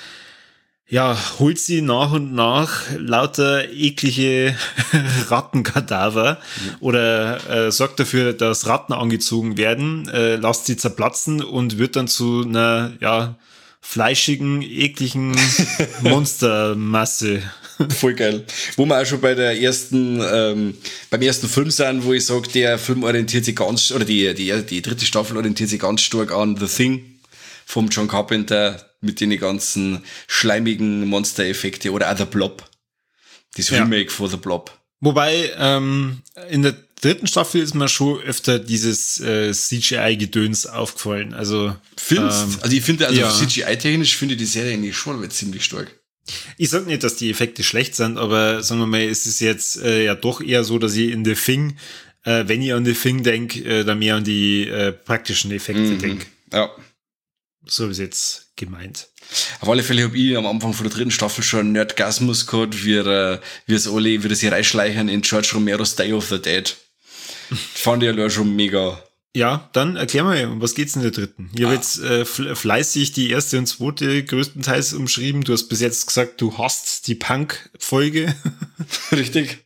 ja, holt sie nach und nach lauter eklige Rattenkadaver mhm. oder äh, sorgt dafür, dass Ratten angezogen werden, äh, lasst sie zerplatzen und wird dann zu einer, ja, fleischigen, ekligen Monstermasse. Voll geil. Wo wir auch schon bei der ersten, ähm, beim ersten Film sind, wo ich sage, der Film orientiert sich ganz, oder die, die, die dritte Staffel orientiert sich ganz stark an The Thing vom John Carpenter mit den ganzen schleimigen Monster-Effekte oder auch The Blob. Das Ja. Remake von The Blob. Wobei, ähm, in der dritten Staffel ist mir schon öfter dieses äh, C G I-Gedöns aufgefallen. Also, Findest? ähm, also ich finde, also ja. C G I-technisch finde ich die Serie eigentlich schon mal ziemlich stark. Ich sag nicht, dass die Effekte schlecht sind, aber sagen wir mal, es ist jetzt äh, ja doch eher so, dass ich in The Thing, äh, wenn ich an The Thing denke, äh, dann mehr an die äh, praktischen Effekte Mhm. denke. Ja. So ist jetzt gemeint. Auf alle Fälle habe ich am Anfang von der dritten Staffel schon einen Nerdgasmus gehabt, wie, äh, wie es alle, wie das hier reinschleichen in George Romero's Day of the Dead. Fand ich ja schon mega. Ja, dann erklär mal, um was geht's in der dritten? Ich habe Ah. jetzt äh, fle- fleißig die erste und zweite größtenteils umschrieben. Du hast bis jetzt gesagt, du hast die Punk-Folge. Richtig.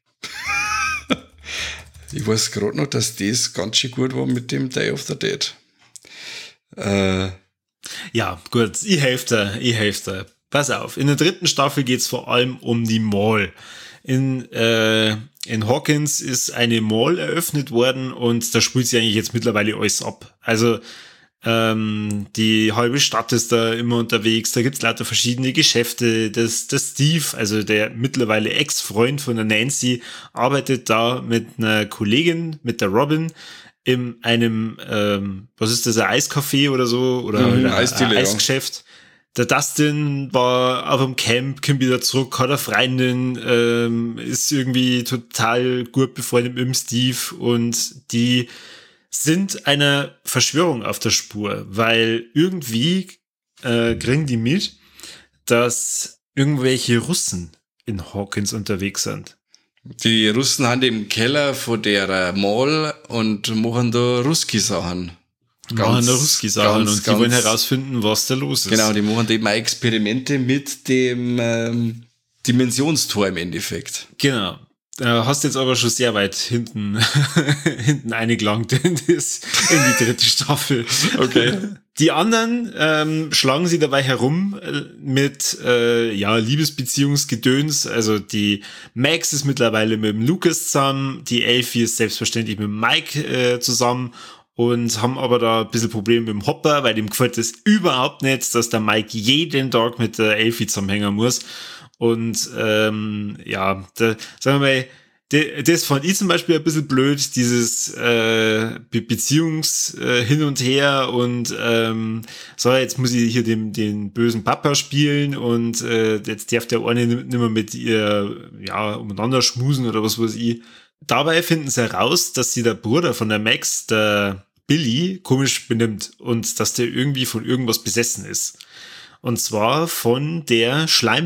Ich weiß gerade noch, dass das ganz schön gut war mit dem Day of the Dead. Äh, Ja, gut, ich helfe dir, ich helfe dir. Pass auf, in der dritten Staffel geht's vor allem um die Mall. In, äh, in Hawkins ist eine Mall eröffnet worden und da spielt sich eigentlich jetzt mittlerweile alles ab. Also ähm, die halbe Stadt ist da immer unterwegs, da gibt's lauter verschiedene Geschäfte. Das, das Steve, also der mittlerweile Ex-Freund von der Nancy, arbeitet da mit einer Kollegin, mit der Robin, in einem, ähm, was ist das, ein Eiscafé oder so? Oder Mhm, ein Eisdiele, ja. Eisgeschäft. Der Dustin war auf dem Camp, kommt wieder zurück, hat eine Freundin, ähm, ist irgendwie total gut befreundet mit dem Steve und die sind einer Verschwörung auf der Spur, weil irgendwie äh, kriegen die mit, dass irgendwelche Russen in Hawkins unterwegs sind. die Russen haben im Keller von der äh, Mall und machen da Ruski-Sachen. Machen da Ruski-Sachen ganz, und die ganz- wollen herausfinden, was da los ist. Genau, die machen da eben auch Experimente mit dem ähm, Dimensionstor im Endeffekt. Genau. Da hast jetzt aber schon sehr weit hinten, hinten eingelangt in, das, in die dritte Staffel. Okay. Die anderen ähm, schlagen sie dabei herum äh, mit äh, ja, Liebesbeziehungsgedöns. Also die Max ist mittlerweile mit dem Lucas zusammen, die Elfie ist selbstverständlich mit dem Mike äh, zusammen und haben aber da ein bisschen Probleme mit dem Hopper, weil dem gefällt es überhaupt nicht, dass der Mike jeden Tag mit der Elfie zusammenhängen muss. Und ähm, ja, da, sagen wir mal, de- das fand ich zum Beispiel ein bisschen blöd, dieses äh, Be- Beziehungs äh, hin und her und ähm, so, jetzt muss ich hier den, den bösen Papa spielen und äh, jetzt darf der eine nicht mehr mit ihr ja umeinander schmusen oder was weiß ich. Dabei finden sie heraus, dass sie der Bruder von der Max, der Billy, komisch benimmt und dass der irgendwie von irgendwas besessen ist. Und zwar von der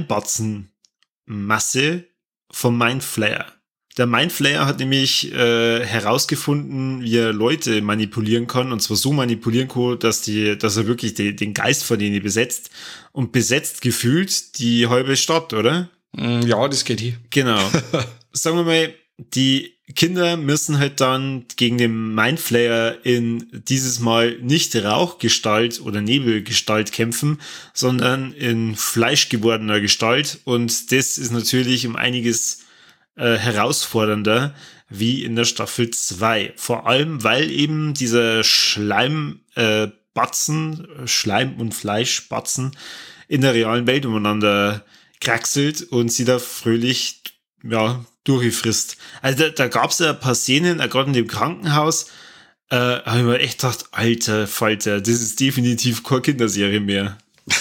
Schleimbatzenmasse vom Mindflayer. Der Mindflayer hat nämlich äh, herausgefunden, wie er Leute manipulieren kann. Und zwar so manipulieren kann, dass, die, dass er wirklich die, den Geist von denen besetzt. Und besetzt gefühlt die halbe Stadt, oder? Ja, das geht hier. Genau. Sagen wir mal, die Kinder müssen halt dann gegen den Mindflayer in dieses Mal nicht Rauchgestalt oder Nebelgestalt kämpfen, sondern in fleischgewordener Gestalt. Und das ist natürlich um einiges äh, herausfordernder wie in der Staffel zwei. Vor allem, weil eben dieser Schleimbatzen, äh, Batzen, Schleim- und Fleischbatzen in der realen Welt umeinander kraxelt und sie da fröhlich, ja, durchfrisst. Also da, da gab es ja ein paar Szenen, äh, gerade in dem Krankenhaus, äh, habe ich mir echt gedacht, alter Falter, das ist definitiv keine Kinderserie mehr.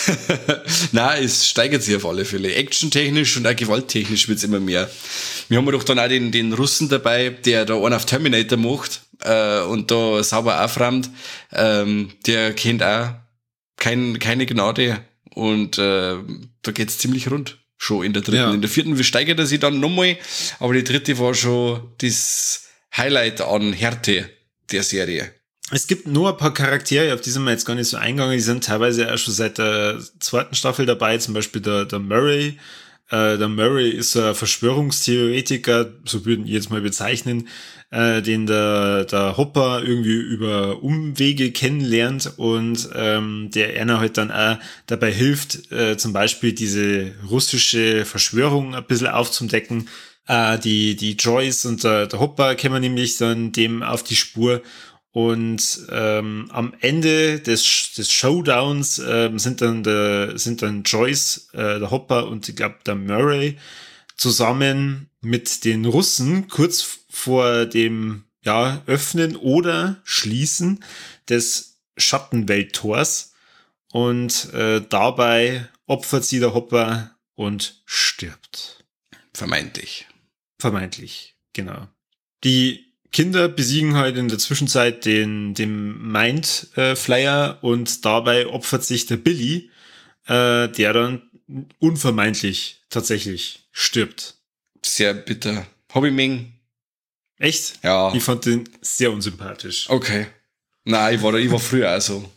Nein, es steigert sich auf alle Fälle. Actiontechnisch und auch gewalttechnisch wird's immer mehr. Wir haben ja doch dann auch den, den Russen dabei, der da einen auf Terminator macht äh, und da sauber aufräumt. Ähm, der kennt auch kein, keine Gnade und äh, da geht's ziemlich rund. Schon in der dritten. Ja. In der vierten steigert er sich dann nochmal, aber die dritte war schon das Highlight an Härte der Serie. Es gibt nur ein paar Charaktere, auf die sind wir jetzt gar nicht so eingegangen, die sind teilweise auch schon seit der zweiten Staffel dabei, zum Beispiel der, der Murray, Äh, der Murray ist ein Verschwörungstheoretiker, so würden wir jetzt mal bezeichnen, äh, den der, der Hopper irgendwie über Umwege kennenlernt und ähm, der einer halt dann auch dabei hilft, äh, zum Beispiel diese russische Verschwörung ein bisschen aufzudecken. Äh, die, die Joyce und der, der Hopper kämen nämlich dann dem auf die Spur. Und ähm, am Ende des, des Showdowns ähm, sind dann der, sind dann Joyce, äh, der Hopper und ich glaube der Murray zusammen mit den Russen kurz vor dem ja Öffnen oder Schließen des Schattenwelttors und äh, dabei opfert sie der Hopper und stirbt. Vermeintlich. Vermeintlich, genau. Die Kinder besiegen halt in der Zwischenzeit den, den Mind äh, Flayer und dabei opfert sich der Billy, äh, der dann unvermeintlich tatsächlich stirbt. Sehr bitter. Hobby Ming. Echt? Ja. Ich fand den sehr unsympathisch. Okay. Nein, ich war, da, ich war früher auch so.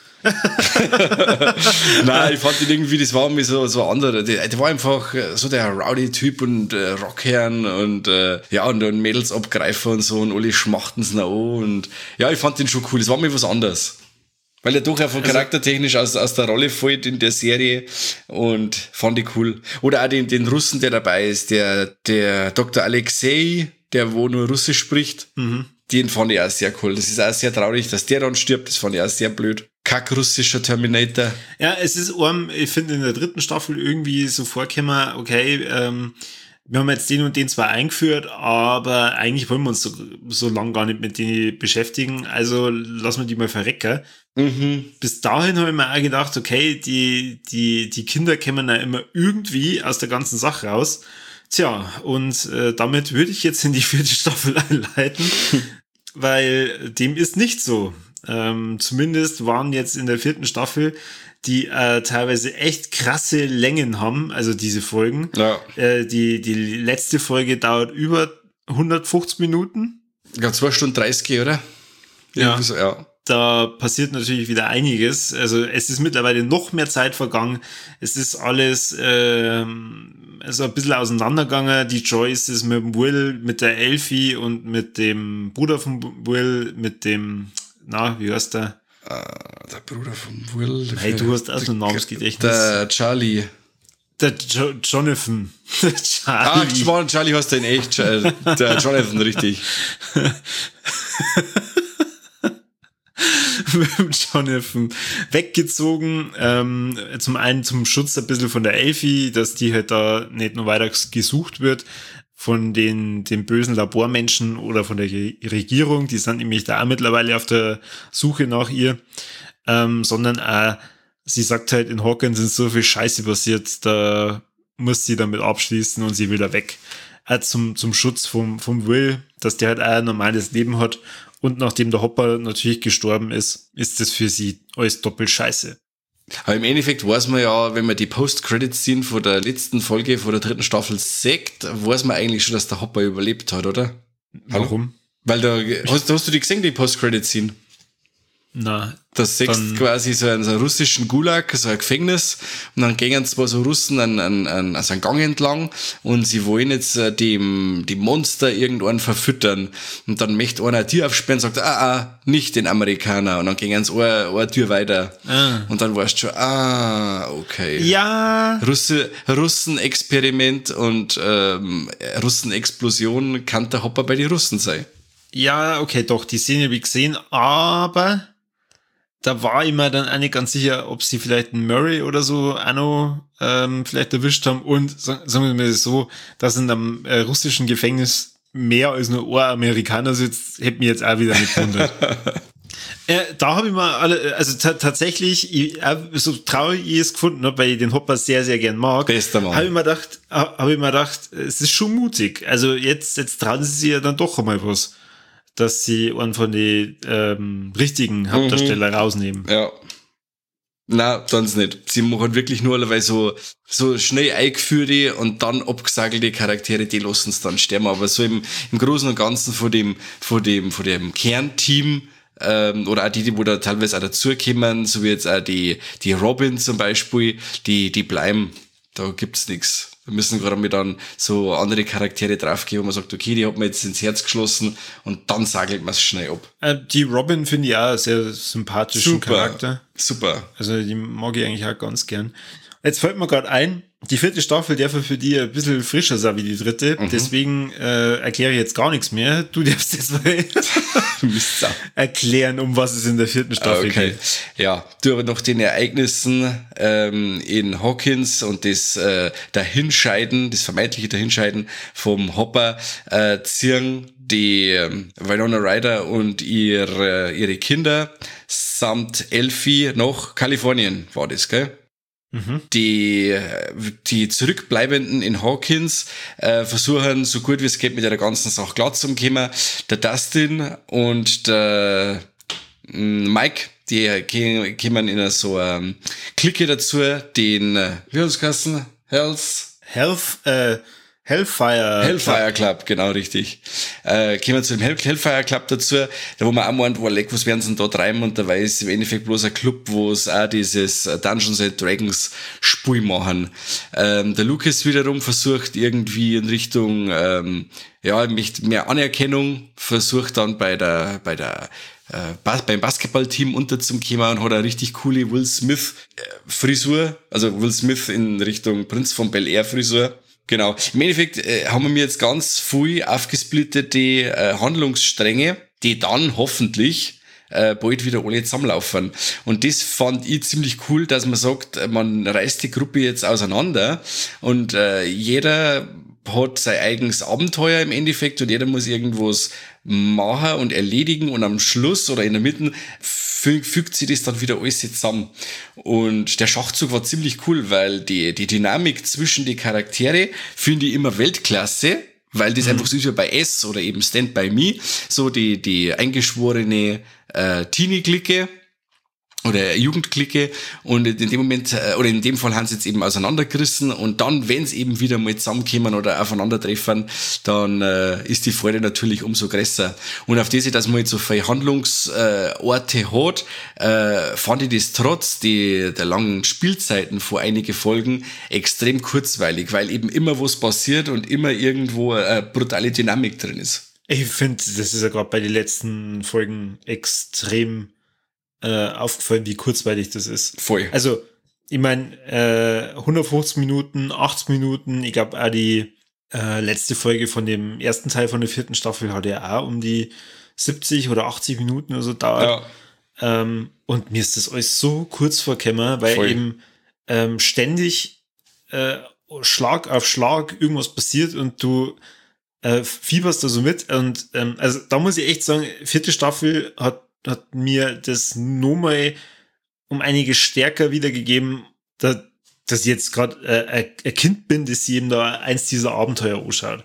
Nein, ich fand ihn irgendwie, das war mir so, so andere. Der, der war einfach so der Rowdy-Typ und äh, Rockherrn und äh, ja, und dann Mädels abgreifen und so und alle schmachten's noch an und ja, ich fand den schon cool. Das war mir was anderes. Weil er doch einfach also, charaktertechnisch aus, aus der Rolle fällt in der Serie und fand ich cool. Oder auch den, den Russen, der dabei ist, der, der Doktor Alexei, der wo nur Russisch spricht. Mhm. Den fand ich auch sehr cool. Das ist auch sehr traurig, dass der dann stirbt. Das fand ich auch sehr blöd. Kack-russischer Terminator. Ja, es ist, um, ich finde, in der dritten Staffel irgendwie so vorgekommen, okay, ähm, wir haben jetzt den und den zwar eingeführt, aber eigentlich wollen wir uns so, so lang gar nicht mit denen beschäftigen, also lassen wir die mal verrecken. Mhm. Bis dahin habe ich mir auch gedacht, okay, die, die, die Kinder kommen ja immer irgendwie aus der ganzen Sache raus. Tja, und äh, damit würde ich jetzt in die vierte Staffel einleiten, weil dem ist nicht so. Ähm, zumindest waren jetzt in der vierten Staffel, die äh, teilweise echt krasse Längen haben, also diese Folgen. Ja. Äh, die, die letzte Folge dauert über hundertfünfzig Minuten. Ja, zwei Stunden dreißig, oder? Ja. So, ja. Da passiert natürlich wieder einiges. Also es ist mittlerweile noch mehr Zeit vergangen. Es ist alles ähm, also ein bisschen auseinandergegangen. Die Joyce ist mit dem Will, mit der Elfie und mit dem Bruder von Will, mit dem, na, wie heißt der? Uh, der Bruder von Will. Hey, du hast auch so ein Namensgedächtnis. Der Charlie. Der jo- Jonathan. Der Charlie. Ah, Charlie heißt der in echt. Der Jonathan, richtig. Mit Jonathan weggezogen, ähm, zum einen zum Schutz ein bisschen von der Elfie, dass die halt da nicht noch weiter gesucht wird von den, den bösen Labormenschen oder von der Re- Regierung, die sind nämlich da auch mittlerweile auf der Suche nach ihr, ähm, sondern auch, sie sagt halt, in Hawkins sind so viel Scheiße passiert, da muss sie damit abschließen und sie will da weg. Auch zum, zum Schutz vom, vom Will, dass der halt auch ein normales Leben hat. Und nachdem der Hopper natürlich gestorben ist, ist das für sie alles doppelt scheiße. Aber im Endeffekt weiß man ja, wenn man die Post-Credits-Scene von der letzten Folge, von der dritten Staffel sieht, weiß man eigentlich schon, dass der Hopper überlebt hat, oder? Warum? Weil da, hast, hast du die gesehen, die Post-Credits-Scene? Na, das siehst quasi so einen, so einen russischen Gulag, so ein Gefängnis, und dann gehen zwar so Russen an, an, an also einen Gang entlang und sie wollen jetzt äh, dem, die Monster irgendwann verfüttern und dann möchte einer eine Tür aufsperren und sagt, ah, ah, nicht den Amerikaner, und dann gehen sie eine, eine Tür weiter ah. und dann weißt du schon, ah, okay. Ja. Russe, Russen-Experiment und ähm, Russen-Explosion kann der Hopper bei den Russen sein. Ja, okay, doch, die Szene habe ich gesehen, aber da war ich mir dann auch nicht ganz sicher, ob sie vielleicht einen Murray oder so auch noch ähm, vielleicht erwischt haben. Und sagen wir mal so, dass in einem äh, russischen Gefängnis mehr als nur ein Amerikaner sitzt, hätte mich jetzt auch wieder nicht gewundert. äh, da habe ich mal alle, also t- tatsächlich, ich, äh, so traurig ich es gefunden habe, weil ich den Hopper sehr, sehr gern mag, habe ich mir gedacht, habe ich mir gedacht, es ist schon mutig. Also jetzt, jetzt trauen sie sich ja dann doch einmal was, dass sie einen von den ähm, richtigen Hauptdarsteller mhm. rausnehmen. Ja. Na, sonst nicht. Sie machen wirklich nur allerweil so, so schnell eingeführte und dann abgesagelte Charaktere, die lassen es dann sterben. Aber so im, im Großen und Ganzen von dem, von dem, von dem Kernteam, ähm, oder auch die, die wo da teilweise auch dazukommen, so wie jetzt auch die, die Robin zum Beispiel, die, die bleiben. Da gibt's nichts. Da müssen gerade mal dann so andere Charaktere draufgehen, wo man sagt, okay, die hat man jetzt ins Herz geschlossen und dann sagelt man es schnell ab. Äh, die Robin finde ich auch einen sehr sympathischen Super, Charakter. Super. Also die mag ich eigentlich auch ganz gern. Jetzt fällt mir gerade ein, die vierte Staffel darf für die ein bisschen frischer sein wie die dritte. Mhm. Deswegen äh, erkläre ich jetzt gar nichts mehr. Du darfst jetzt mal erklären, um was es in der vierten Staffel okay. geht. Ja, du aber noch den Ereignissen ähm, in Hawkins und das äh, Dahinscheiden, das vermeintliche Dahinscheiden vom Hopper äh, ziehen die ähm, Winona Ryder und ihre, ihre Kinder samt Elfie nach Kalifornien, war das, gell? Mhm. Die, die Zurückbleibenden in Hawkins äh, versuchen, so gut wie es geht, mit der ganzen Sache klar zu kommen. Der Dustin und der Mike, die kommen in so eine Clique dazu, den, wie heißt das heißen? Health? Health, äh, Hellfire. Hellfire Club, genau richtig. Äh, kommen wir zu dem Hell Hellfire Club dazu, da wo man auch meint, wow, leck, was werden sie denn da treiben? Und dabei ist im Endeffekt bloß ein Club, wo es auch dieses Dungeons and Dragons Spiel machen. Ähm, der Lucas wiederum versucht irgendwie in Richtung, ähm, ja, mehr Anerkennung, versucht dann bei der, bei der, äh, Bas- beim Basketballteam unterzukommen und hat eine richtig coole Will Smith äh, Frisur, also Will Smith in Richtung Prinz von Bel-Air Frisur. Genau. Im Endeffekt äh, haben wir mir jetzt ganz viel aufgesplittete äh, Handlungsstränge, die dann hoffentlich äh, bald wieder alle zusammenlaufen. Und das fand ich ziemlich cool, dass man sagt, man reißt die Gruppe jetzt auseinander und äh, jeder hat sein eigenes Abenteuer im Endeffekt und jeder muss irgendwas machen und erledigen und am Schluss oder in der Mitte fü- fügt sich das dann wieder alles zusammen. Und der Schachzug war ziemlich cool, weil die, die Dynamik zwischen die Charaktere finde ich immer Weltklasse, weil das mhm. einfach so ist wie bei S oder eben Stand By Me, so die, die eingeschworene äh, Teenie-Clique oder Jugendklicke und in dem Moment, oder in dem Fall haben sie jetzt eben auseinandergerissen und dann, wenn sie eben wieder mal zusammenkommen oder aufeinandertreffen, dann äh, ist die Freude natürlich umso größer. Und auf diese, dass man jetzt so viele Handlungsorte äh, hat, äh, fand ich das trotz die, der langen Spielzeiten vor einige Folgen extrem kurzweilig, weil eben immer was passiert und immer irgendwo eine brutale Dynamik drin ist. Ich finde, das ist ja gerade bei den letzten Folgen extrem Äh, aufgefallen, wie kurzweilig das ist. Voll. Also, ich meine, äh, hundertfünfzig Minuten, achtzig Minuten, ich glaube auch die äh, letzte Folge von dem ersten Teil von der vierten Staffel hat ja auch um die siebzig oder achtzig Minuten oder so dauert. Ja. Ähm, und mir ist das alles so kurz vorgekommen, weil Voll. eben ähm, ständig äh, Schlag auf Schlag irgendwas passiert und du äh, fieberst da so mit. Und ähm, also da muss ich echt sagen, vierte Staffel hat hat mir das nochmal um einiges stärker wiedergegeben, dass, dass ich jetzt gerade äh, ein Kind bin, das eben da eins dieser Abenteuer anschaut.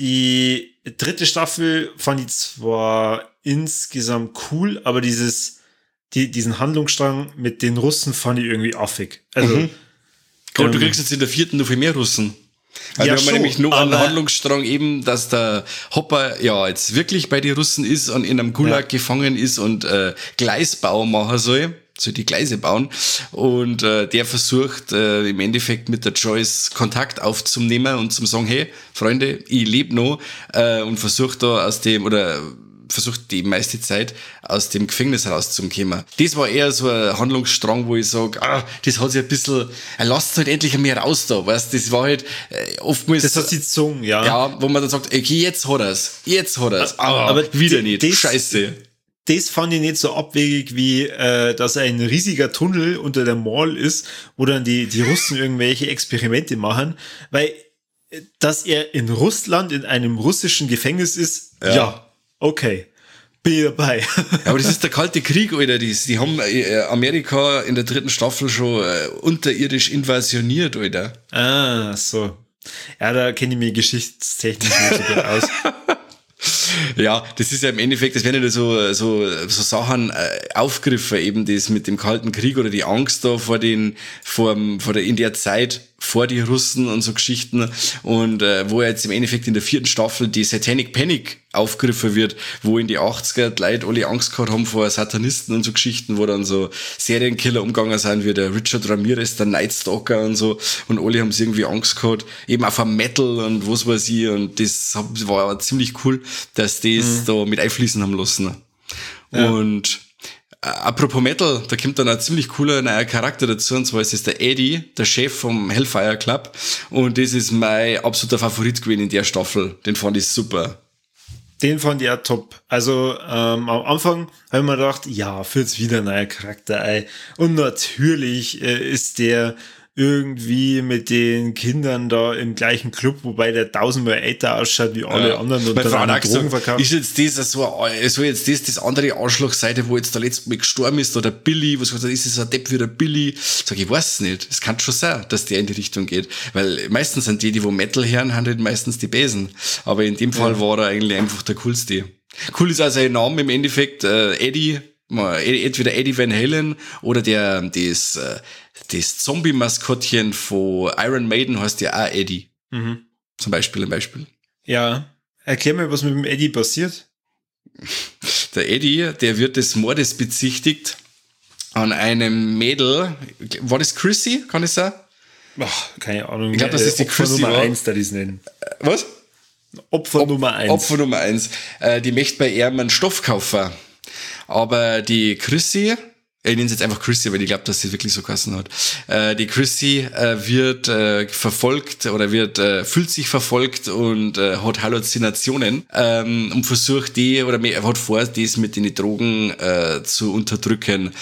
Die dritte Staffel fand ich zwar insgesamt cool, aber dieses, die, diesen Handlungsstrang mit den Russen fand ich irgendwie affig. Also, mhm. Gott, ähm, du kriegst jetzt in der vierten noch viel mehr Russen. Also ja, wir haben schon, nämlich noch einen Handlungsstrang eben, dass der Hopper ja jetzt wirklich bei den Russen ist und in einem Gulag ja. gefangen ist und äh, Gleisbau machen soll, soll die Gleise bauen und äh, der versucht äh, im Endeffekt mit der Joyce Kontakt aufzunehmen und zum sagen, hey Freunde, ich lebe noch äh, und versucht da aus dem oder versucht die meiste Zeit aus dem Gefängnis rauszukommen. Das war eher so ein Handlungsstrang, wo ich sage, ah, das hat sich ein bisschen, er lasst halt endlich mehr raus da, weißt, das war halt äh, oftmals... Das hat sie gezogen, ja. Ja, wo man dann sagt, okay, jetzt hat er's, jetzt hat er's, aber, aber wieder die, nicht, das, scheiße. Das fand ich nicht so abwegig, wie äh, dass ein riesiger Tunnel unter der Mall ist, wo dann die, die Russen irgendwelche Experimente machen, weil dass er in Russland in einem russischen Gefängnis ist, ja, ja okay, bin ich dabei. Ja, aber das ist der Kalte Krieg, Alter. Die, die haben äh, Amerika in der dritten Staffel schon äh, unterirdisch invasioniert, Alter. Ah, so. Ja, da kenne ich mich geschichtstechnisch nicht so gut aus. Ja, das ist ja im Endeffekt, das werden ja so, so, so Sachen äh, aufgegriffen, eben das mit dem Kalten Krieg oder die Angst da vor den, vor, vor der, in der Zeit vor die Russen und so Geschichten und äh, wo jetzt im Endeffekt in der vierten Staffel die Satanic Panic aufgegriffen wird, wo in die achtziger die Leute alle Angst gehabt haben vor Satanisten und so Geschichten, wo dann so Serienkiller umgegangen sind, wie der Richard Ramirez, der Nightstalker und so und alle haben sie irgendwie Angst gehabt, eben auch vor Metal und was weiß ich und das war ziemlich cool, dass das mhm. da mit einfließen haben lassen. Ja. Und apropos Metal, da kommt dann ein ziemlich cooler neuer Charakter dazu, und zwar ist es der Eddie, der Chef vom Hellfire Club, und das ist mein absoluter Favorit gewesen in der Staffel, den fand ich super. Den fand ich auch top. Also ähm, am Anfang habe ich mir gedacht, ja, für jetzt wieder ein neuer Charakter ein. Und natürlich äh, ist der irgendwie mit den Kindern da im gleichen Club, wobei der tausendmal älter ausschaut wie alle ja. anderen und dann auch Drogen verkauft. Ist jetzt das so, soll jetzt das das andere Arschlochseite, wo jetzt der letzte Mal gestorben ist, oder Billy, was gesagt, ist es ein Depp wie der Billy? Sag ich, weiß es nicht. Es kann schon sein, dass der in die Richtung geht, weil meistens sind die, die wo Metal hören, haben halt meistens die Besen. Aber in dem Fall ja. war er eigentlich einfach der coolste. Cool ist also sein Name im Endeffekt, äh, Eddie, entweder Eddie Van Halen oder der, das, das Zombie-Maskottchen von Iron Maiden heißt ja auch Eddie. Mhm. Zum Beispiel, ein Beispiel. Ja. Erklär mir, was mit dem Eddie passiert. Der Eddie, der wird des Mordes bezichtigt an einem Mädel. War das Chrissy? Kann ich sagen? Ach, keine Ahnung. Ich glaube, das ist die Opfer Chrissy Nummer war. eins, da die es nennen. Was? Opfer Op- Nummer eins. Opfer Nummer eins. Äh, die möchte bei ihm einen Stoff kaufen. Aber die Chrissy, ich nenne es jetzt einfach Chrissy, weil ich glaube, dass sie wirklich so geheißen hat. Äh, die Chrissy äh, wird äh, verfolgt oder wird äh, fühlt sich verfolgt und äh, hat Halluzinationen ähm, und versucht die oder mehr, hat vor, das mit den Drogen äh, zu unterdrücken.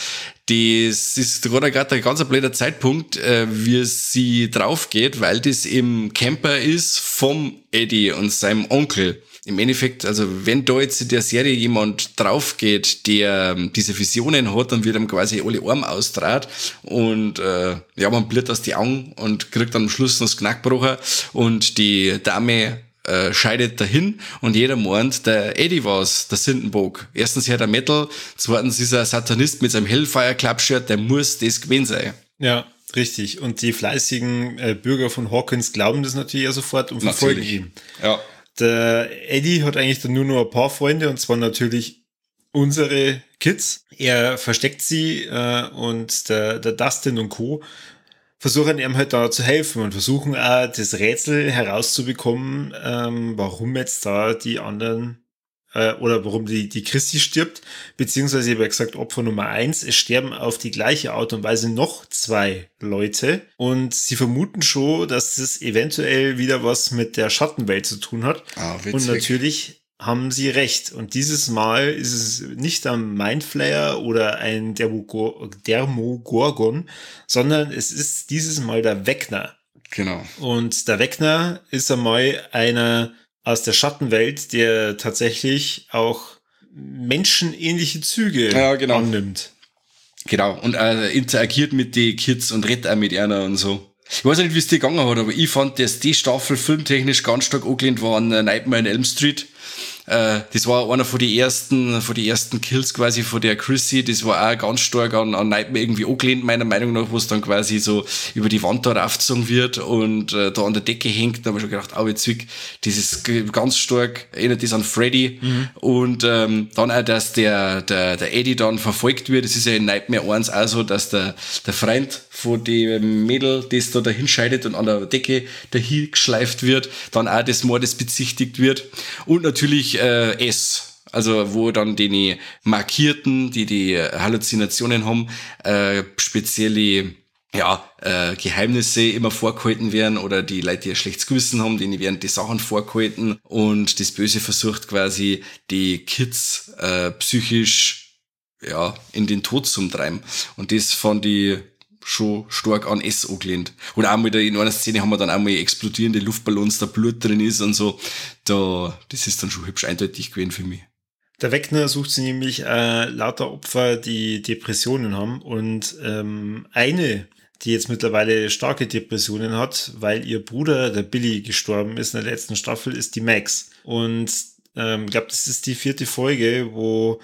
Das ist gerade gerade ein ganz blöder Zeitpunkt, äh, wie sie drauf geht, weil das im Camper ist vom Eddie und seinem Onkel. Im Endeffekt, also wenn da jetzt in der Serie jemand drauf geht, der diese Visionen hat, dann wird ihm quasi alle Arme austraut und äh, ja, man bliert aus die Augen und kriegt dann am Schluss noch das Knackbrocher und die Dame äh, scheidet dahin und jeder meint, der Eddie war's, der Sündenbock. Erstens hört er Metal, zweitens ist er ein Satanist mit seinem Hellfire Club Shirt, der muss das gewesen sein. Ja, richtig. Und die fleißigen äh, Bürger von Hawkins glauben das natürlich ja sofort und verfolgen ihn. Ja. Der Eddie hat eigentlich dann nur noch ein paar Freunde, und zwar natürlich unsere Kids. Er versteckt sie äh, und der, der Dustin und Co. versuchen ihm halt da zu helfen und versuchen auch das Rätsel herauszubekommen, ähm, warum jetzt da die anderen äh, oder warum die, die Christi stirbt, beziehungsweise ich habe ja gesagt, Opfer Nummer eins, es sterben auf die gleiche Art und Weise noch zwei Leute und sie vermuten schon, dass das eventuell wieder was mit der Schattenwelt zu tun hat. Ah, witzig. Und natürlich haben sie recht. Und dieses Mal ist es nicht ein Mindflayer oder ein Dermogor- Dermogorgon, sondern es ist dieses Mal der Vecna. Genau. Und der Vecna ist einmal einer aus der Schattenwelt, der tatsächlich auch menschenähnliche Züge ja, genau. annimmt. Genau, und äh, interagiert mit den Kids und redet auch mit einer und so. Ich weiß nicht, wie es dir gegangen hat, aber ich fand, dass die Staffel filmtechnisch ganz stark angelehnt war an äh, Nightmare on Elm Street. Äh, das war einer von den ersten, von den ersten Kills quasi von der Chrissy. Das war auch ganz stark an, an Nightmare irgendwie angelehnt, meiner Meinung nach, wo es dann quasi so über die Wand da raufgezogen wird und äh, da an der Decke hängt. Da habe ich schon gedacht, au, jetzt Zwick, das ist ganz stark, erinnert das an Freddy. Mhm. Und ähm, dann auch, dass der, der, der Eddie dann verfolgt wird. Das ist ja in Nightmare eins auch so, dass der, der Freund von dem Mädel, das da dahin scheidet und an der Decke dahin geschleift wird, dann auch des Mordes bezichtigt wird. Und natürlich äh, S, also wo dann die Markierten, die die Halluzinationen haben, äh, spezielle ja, äh, Geheimnisse immer vorgehalten werden oder die Leute, die ein schlechtes Gewissen haben, denen werden die Sachen vorgehalten und das Böse versucht quasi die Kids äh, psychisch ja in den Tod zu treiben. Und das fand ich schon stark an S angelehnt. Und auch mal da in einer Szene haben wir dann auch mal explodierende Luftballons, da Blut drin ist und so. Da, das ist dann schon hübsch eindeutig gewesen für mich. Der Vecna sucht sie nämlich äh, lauter Opfer, die Depressionen haben. Und ähm, eine, die jetzt mittlerweile starke Depressionen hat, weil ihr Bruder, der Billy, gestorben ist in der letzten Staffel, ist die Max. Und ähm, ich glaube, das ist die vierte Folge, wo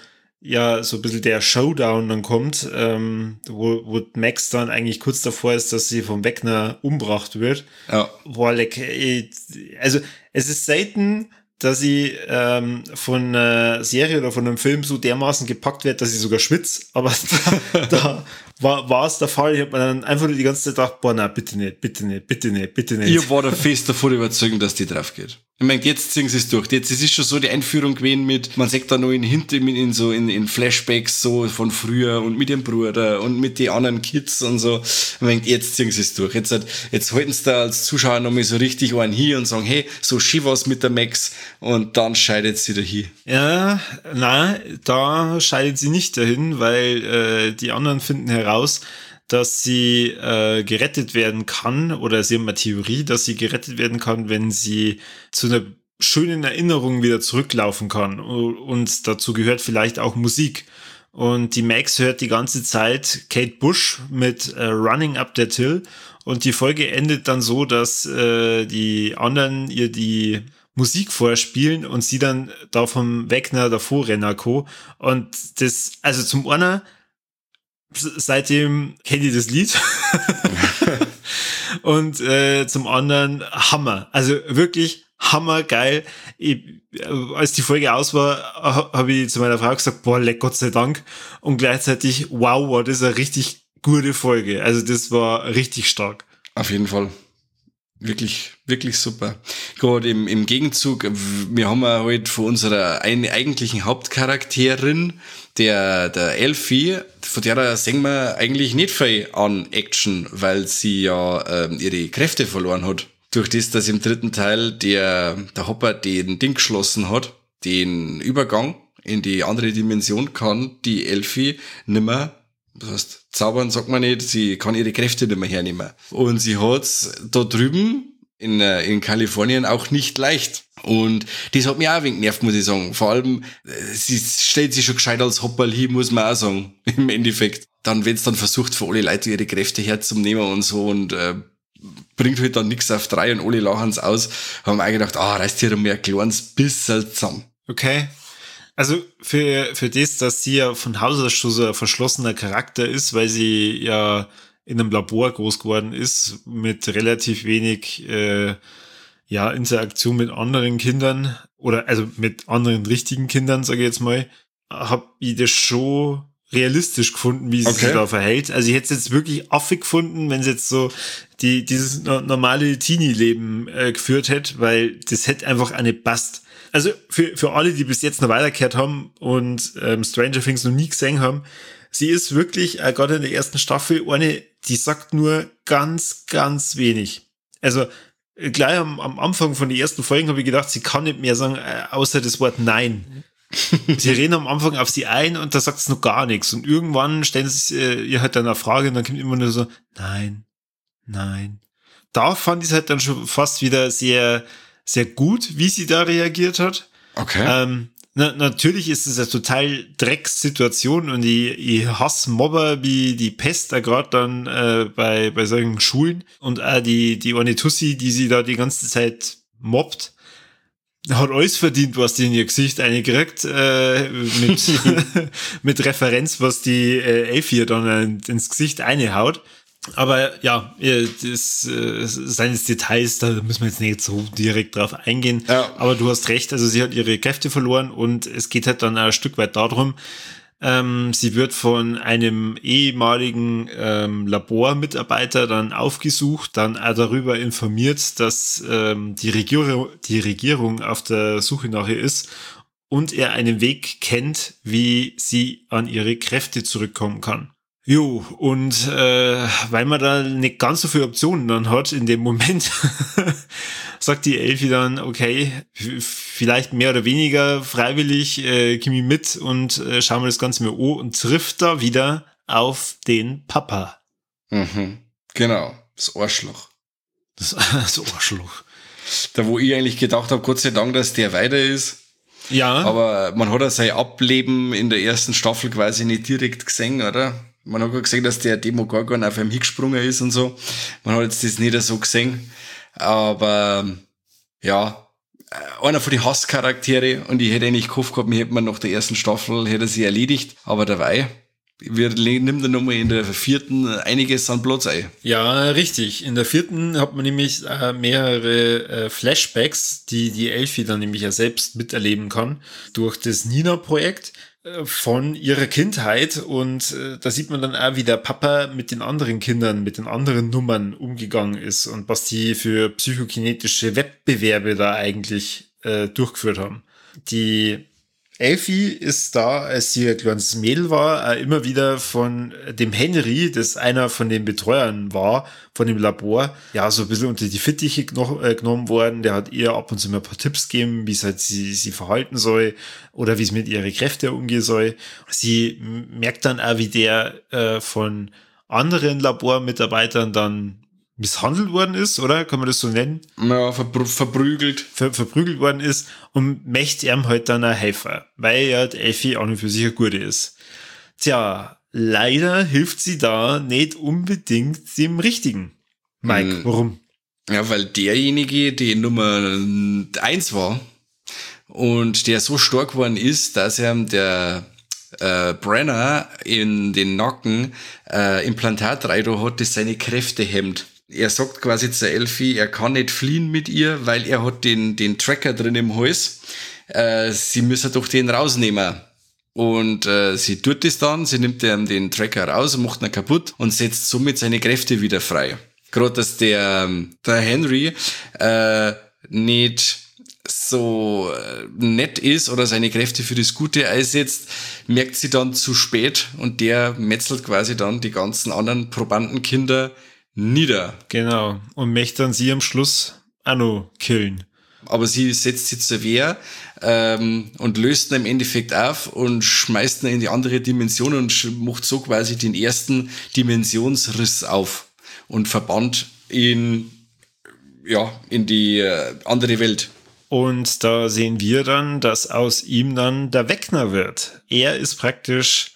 ja so ein bisschen der Showdown dann kommt, ähm, wo, wo Max dann eigentlich kurz davor ist, dass sie vom Wegner umgebracht wird. Ja. Boah, like, ey, also es ist selten, dass ich ähm, von einer Serie oder von einem Film so dermaßen gepackt wird, dass ich sogar schwitze, aber da, da war, war es der Fall. Ich habe mir dann einfach nur die ganze Zeit gedacht, boah, na, bitte nicht, bitte nicht, bitte nicht, bitte nicht. Ich war da fest davon überzeugt, dass die drauf geht. Ich meine, jetzt ziehen sie es durch. Jetzt, es ist schon so die Einführung gewesen mit, man sagt da noch in hinter, in so, in, in Flashbacks so von früher und mit dem Bruder und mit den anderen Kids und so. Ich meine, jetzt ziehen sie es durch. Jetzt, jetzt halten sie da als Zuschauer nochmal so richtig einen hier und sagen, hey, so schön was mit der Max, und dann scheidet sie dahin. Ja, nein, da scheidet sie nicht dahin, weil äh, die anderen finden heraus, dass sie äh, gerettet werden kann, oder sie haben eine Theorie, dass sie gerettet werden kann, wenn sie zu einer schönen Erinnerung wieder zurücklaufen kann. Und dazu gehört vielleicht auch Musik. Und die Max hört die ganze Zeit Kate Bush mit äh, Running Up That Hill. Und die Folge endet dann so, dass äh, die anderen ihr die Musik vorspielen und sie dann da vom Wegner davor rennen kann. Und das, also zum einen, seitdem kenne ich das Lied. Und äh, zum anderen Hammer. Also wirklich hammergeil. Ich, als die Folge aus war, habe ich zu meiner Frau gesagt, boah, leck, Gott sei Dank. Und gleichzeitig, wow, war das eine richtig gute Folge. Also das war richtig stark. Auf jeden Fall. Wirklich, wirklich super. Gerade im, im Gegenzug, wir haben ja halt von unserer einen eigentlichen Hauptcharakterin, der, der Elfie, von der sehen wir eigentlich nicht viel an Action, weil sie ja ähm, ihre Kräfte verloren hat. Durch das, dass im dritten Teil der, der Hopper den Ding geschlossen hat, den Übergang in die andere Dimension, kann die Elfie nimmer, das heißt, zaubern sagt man nicht, sie kann ihre Kräfte nicht mehr hernehmen. Und sie hat's da drüben in, in Kalifornien auch nicht leicht. Und das hat mich auch ein wenig genervt, muss ich sagen. Vor allem, sie stellt sich schon gescheit als Hopperl hin, muss man auch sagen, im Endeffekt. Dann, wenn es dann versucht, für alle Leute ihre Kräfte herzunehmen und so, und äh, bringt halt dann nichts auf drei und alle lachen's aus, haben wir auch gedacht, ah, reißt hier mal ein kleines bisschen zusammen. Okay. Also für, für das, dass sie ja von Haus aus schon so ein verschlossener Charakter ist, weil sie ja in einem Labor groß geworden ist, mit relativ wenig äh, ja Interaktion mit anderen Kindern, oder also mit anderen richtigen Kindern, sage ich jetzt mal, habe ich das schon realistisch gefunden, wie sie okay. sich da verhält. Also ich hätte es jetzt wirklich affig gefunden, wenn sie jetzt so die dieses normale Teenie-Leben äh, geführt hätte, weil das hätte einfach eine passt. Also für für alle, die bis jetzt noch weitergehört haben und ähm, Stranger Things noch nie gesehen haben, sie ist wirklich, äh, gerade in der ersten Staffel, eine, die sagt nur ganz, ganz wenig. Also äh, gleich am, am Anfang von den ersten Folgen habe ich gedacht, sie kann nicht mehr sagen, äh, außer das Wort Nein. Sie reden am Anfang auf sie ein und da sagt es noch gar nichts. Und irgendwann stellen sie äh, ihr halt dann eine Frage und dann kommt immer nur so, nein, nein. Da fand ich es halt dann schon fast wieder sehr, sehr gut, wie sie da reagiert hat. Okay. Ähm, na, natürlich ist es eine total Dreckssituation und ich, ich hasse Mobber wie die Pest da gerade dann äh, bei, bei solchen Schulen. Und auch die, die eine Tussi, die sie da die ganze Zeit mobbt, hat alles verdient, was die in ihr Gesicht eingekriegt, äh, mit, mit Referenz, was die äh, Elfie dann ins Gesicht einhaut. Aber ja, das äh, seines Details, da müssen wir jetzt nicht so direkt drauf eingehen. Ja. Aber du hast recht, also sie hat ihre Kräfte verloren und es geht halt dann ein Stück weit darum, ähm, sie wird von einem ehemaligen ähm, Labormitarbeiter dann aufgesucht, dann auch darüber informiert, dass ähm, die Regierung, die Regierung auf der Suche nach ihr ist und er einen Weg kennt, wie sie an ihre Kräfte zurückkommen kann. Jo, und äh, weil man da nicht ganz so viele Optionen dann hat in dem Moment, sagt die Elfie dann, okay, f- vielleicht mehr oder weniger freiwillig, äh, komm ich mit und äh, schauen wir das Ganze mal an und trifft da wieder auf den Papa. Mhm. Genau, das Arschloch. Das, das Arschloch. Da wo ich eigentlich gedacht habe, Gott sei Dank, dass der weiter ist. Ja. Aber man hat ja sein Ableben in der ersten Staffel quasi nicht direkt gesehen, oder? Man hat ja gesehen, dass der Demogorgon auf einem hingesprungen ist und so. Man hat jetzt das nicht so gesehen. Aber ja, einer von den Hasscharaktere und ich hätte eigentlich gehofft gehabt, wir hätten wir nach der ersten Staffel, hätte sie erledigt, aber dabei, wir nehmen dann nochmal in der vierten einiges an Platz ein. Ja, richtig. In der vierten hat man nämlich äh, mehrere äh, Flashbacks, die die Elfie dann nämlich ja selbst miterleben kann, durch das Nina-Projekt äh, von ihrer Kindheit und äh, da sieht man dann auch, wie der Papa mit den anderen Kindern, mit den anderen Nummern umgegangen ist und was die für psychokinetische Wettbewerbe da eigentlich äh, durchgeführt haben. Die Elfie ist da, als sie ein kleines Mädel war, auch immer wieder von dem Henry, das einer von den Betreuern war, von dem Labor, ja, so ein bisschen unter die Fittiche geno- äh, genommen worden. Der hat ihr ab und zu mal ein paar Tipps gegeben, wie es halt sie, sie verhalten soll oder wie es mit ihren Kräften umgehen soll. Sie merkt dann auch, wie der äh, von anderen Labormitarbeitern dann misshandelt worden ist, oder? Kann man das so nennen? Ja, verbr- verprügelt. Ver- verprügelt worden ist und möchte ihm halt dann auch helfen, weil ja die Elfie auch nicht für sich eine gute ist. Tja, leider hilft sie da nicht unbedingt dem Richtigen. Mike, Hm. warum? Ja, weil derjenige, der Nummer eins war und der so stark geworden ist, dass er der äh, Brenner in den Nacken äh, Implantat rein hat, das seine Kräfte hemmt. Er sagt quasi zur Elfie, er kann nicht fliehen mit ihr, weil er hat den, den Tracker drin im Hals. Äh, sie müssen doch den rausnehmen. Und äh, sie tut das dann, sie nimmt den, den Tracker raus und macht ihn kaputt und setzt somit seine Kräfte wieder frei. Gerade, dass der, der Henry äh, nicht so nett ist oder seine Kräfte für das Gute einsetzt, merkt sie dann zu spät und der metzelt quasi dann die ganzen anderen Probandenkinder nieder. Genau. Und möchte dann sie am Schluss auch noch killen. Aber sie setzt sich zur Wehr ähm, und löst ihn im Endeffekt auf und schmeißt ihn in die andere Dimension und sch- macht so quasi den ersten Dimensionsriss auf und verbannt ihn ja, in die äh, andere Welt. Und da sehen wir dann, dass aus ihm dann der Wegner wird. Er ist praktisch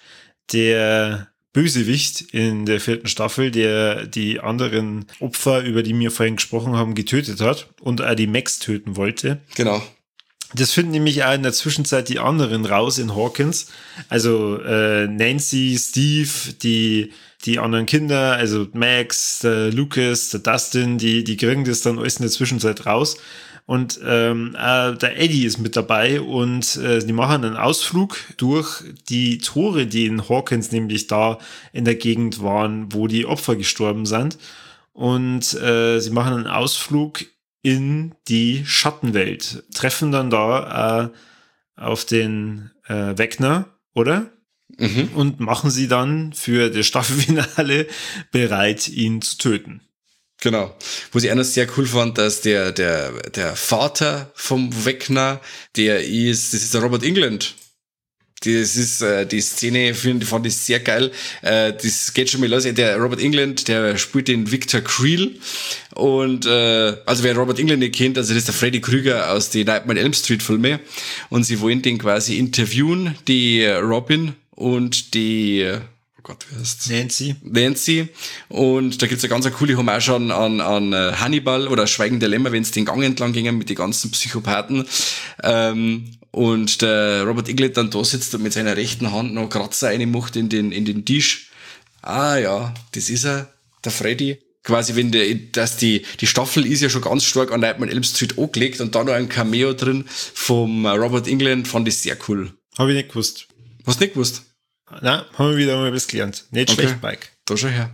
der Bösewicht in der vierten Staffel, der die anderen Opfer, über die wir vorhin gesprochen haben, getötet hat und auch die Max töten wollte. Genau. Das finden nämlich auch in der Zwischenzeit die anderen raus in Hawkins. Also äh, Nancy, Steve, die die anderen Kinder, also Max, der Lucas, der Dustin, die die kriegen das dann alles in der Zwischenzeit raus. Und ähm, äh, der Eddie ist mit dabei und äh, die machen einen Ausflug durch die Tore, die in Hawkins nämlich da in der Gegend waren, wo die Opfer gestorben sind. Und äh, sie machen einen Ausflug in die Schattenwelt, treffen dann da äh, auf den äh, Wegner, oder? Mhm. Und machen sie dann für das Staffelfinale bereit, ihn zu töten. Genau. Was ich auch noch sehr cool fand, dass der, der, der Vater vom Wegner, der ist, das ist der Robert Englund. Das ist, äh, die Szene, find, fand ich sehr geil. Äh, das geht schon mal los. Der Robert Englund, der spielt den Victor Creel. Und, äh, also wer Robert Englund nicht kennt, also das ist der Freddy Krüger aus den Nightmare on Elm Street Filme. Und sie wollen den quasi interviewen, die Robin und die, oh Gott, wie heißt's? Nancy. Nancy. Und da gibt's eine ganz eine coole Hommage an, an, an Hannibal oder Schweigen der Lämmer, wenn es den Gang entlang gingen mit den ganzen Psychopathen. Ähm, und der Robert Englund dann da sitzt und mit seiner rechten Hand noch Kratzer reinmacht in den, in den Tisch. Ah ja, das ist er, der Freddy. Quasi, wenn der, dass die, die Staffel ist ja schon ganz stark an Nightmare on Elm Street angelegt und da noch ein Cameo drin vom Robert Englund, fand ich sehr cool. Habe ich nicht gewusst. Hast du nicht gewusst? Na, haben wir wieder mal was gelernt. Nicht Okay. schlecht, Mike. Da schau her.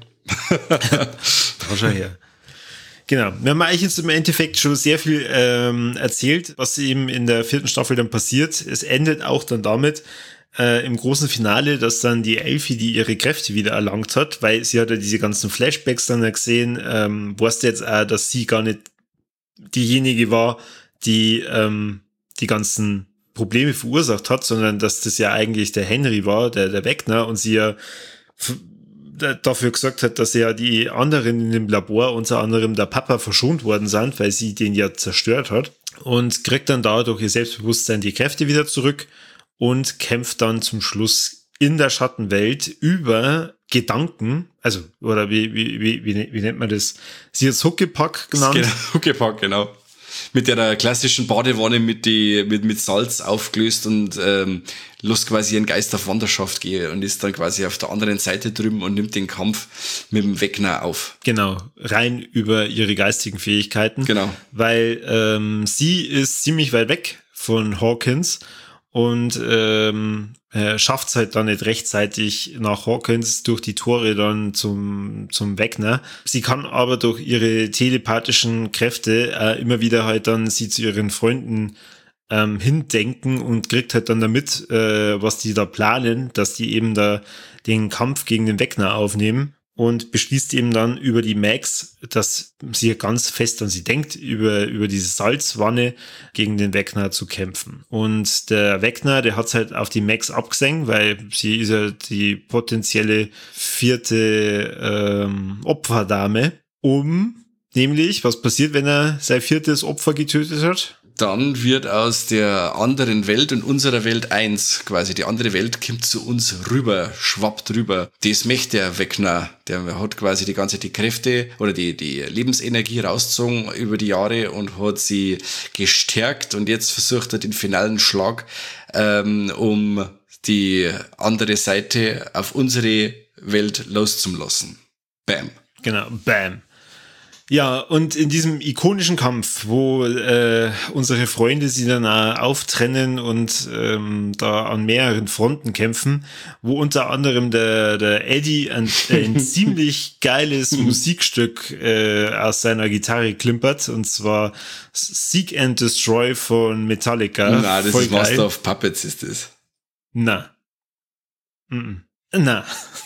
Da schau her. Genau. Wir haben eigentlich jetzt im Endeffekt schon sehr viel ähm, erzählt, was eben in der vierten Staffel dann passiert. Es endet auch dann damit, äh, im großen Finale, dass dann die Elfie, die ihre Kräfte wieder erlangt hat, weil sie hat ja diese ganzen Flashbacks dann gesehen, ähm, weißt du jetzt auch, dass sie gar nicht diejenige war, die ähm, die ganzen Probleme verursacht hat, sondern dass das ja eigentlich der Henry war, der, der Wegner, und sie ja f- dafür gesagt hat, dass ja die anderen in dem Labor, unter anderem der Papa, verschont worden sind, weil sie den ja zerstört hat, und kriegt dann dadurch ihr Selbstbewusstsein die Kräfte wieder zurück und kämpft dann zum Schluss in der Schattenwelt über Gedanken, also, oder wie, wie, wie, wie, wie nennt man das? Sie hat Huckepack genannt. Genau, Huckepack, genau. mit der klassischen Badewanne mit die mit mit Salz aufgelöst und ähm, lässt quasi ihren Geist auf Wanderschaft gehen und ist dann quasi auf der anderen Seite drüben und nimmt den Kampf mit dem Vecna auf. Genau, rein über ihre geistigen Fähigkeiten. Genau. Weil ähm, sie ist ziemlich weit weg von Hawkins und ähm, äh, schafft es halt dann nicht rechtzeitig nach Hawkins durch die Tore dann zum, zum Vecna. Sie kann aber durch ihre telepathischen Kräfte äh, immer wieder halt dann sie zu ihren Freunden ähm, hindenken und kriegt halt dann damit, äh, was die da planen, dass die eben da den Kampf gegen den Vecna aufnehmen. Und beschließt eben dann über die Max, dass sie ganz fest an sie denkt, über, über diese Salzwanne gegen den Vecna zu kämpfen. Und der Vecna, der hat's halt auf die Max abgesenkt, weil sie ist ja die potenzielle vierte ähm, Opferdame. Um, nämlich, was passiert, wenn er sein viertes Opfer getötet hat? Dann wird aus der anderen Welt und unserer Welt eins. Quasi die andere Welt kommt zu uns rüber, schwappt rüber. Das möchte der Vecna. Der hat quasi die ganze die Kräfte oder die, die Lebensenergie rausgezogen über die Jahre und hat sie gestärkt. Und jetzt versucht er den finalen Schlag, ähm, um die andere Seite auf unsere Welt loszulassen. Bam. Genau, bam. Ja, und in diesem ikonischen Kampf, wo äh, unsere Freunde sie dann auch auftrennen und ähm, da an mehreren Fronten kämpfen, wo unter anderem der, der Eddie ein, ein ziemlich geiles Musikstück äh, aus seiner Gitarre klimpert, und zwar Seek and Destroy von Metallica. Na, das Voll ist Master geil. of Puppets, ist das. Na. Mm-mm. Na.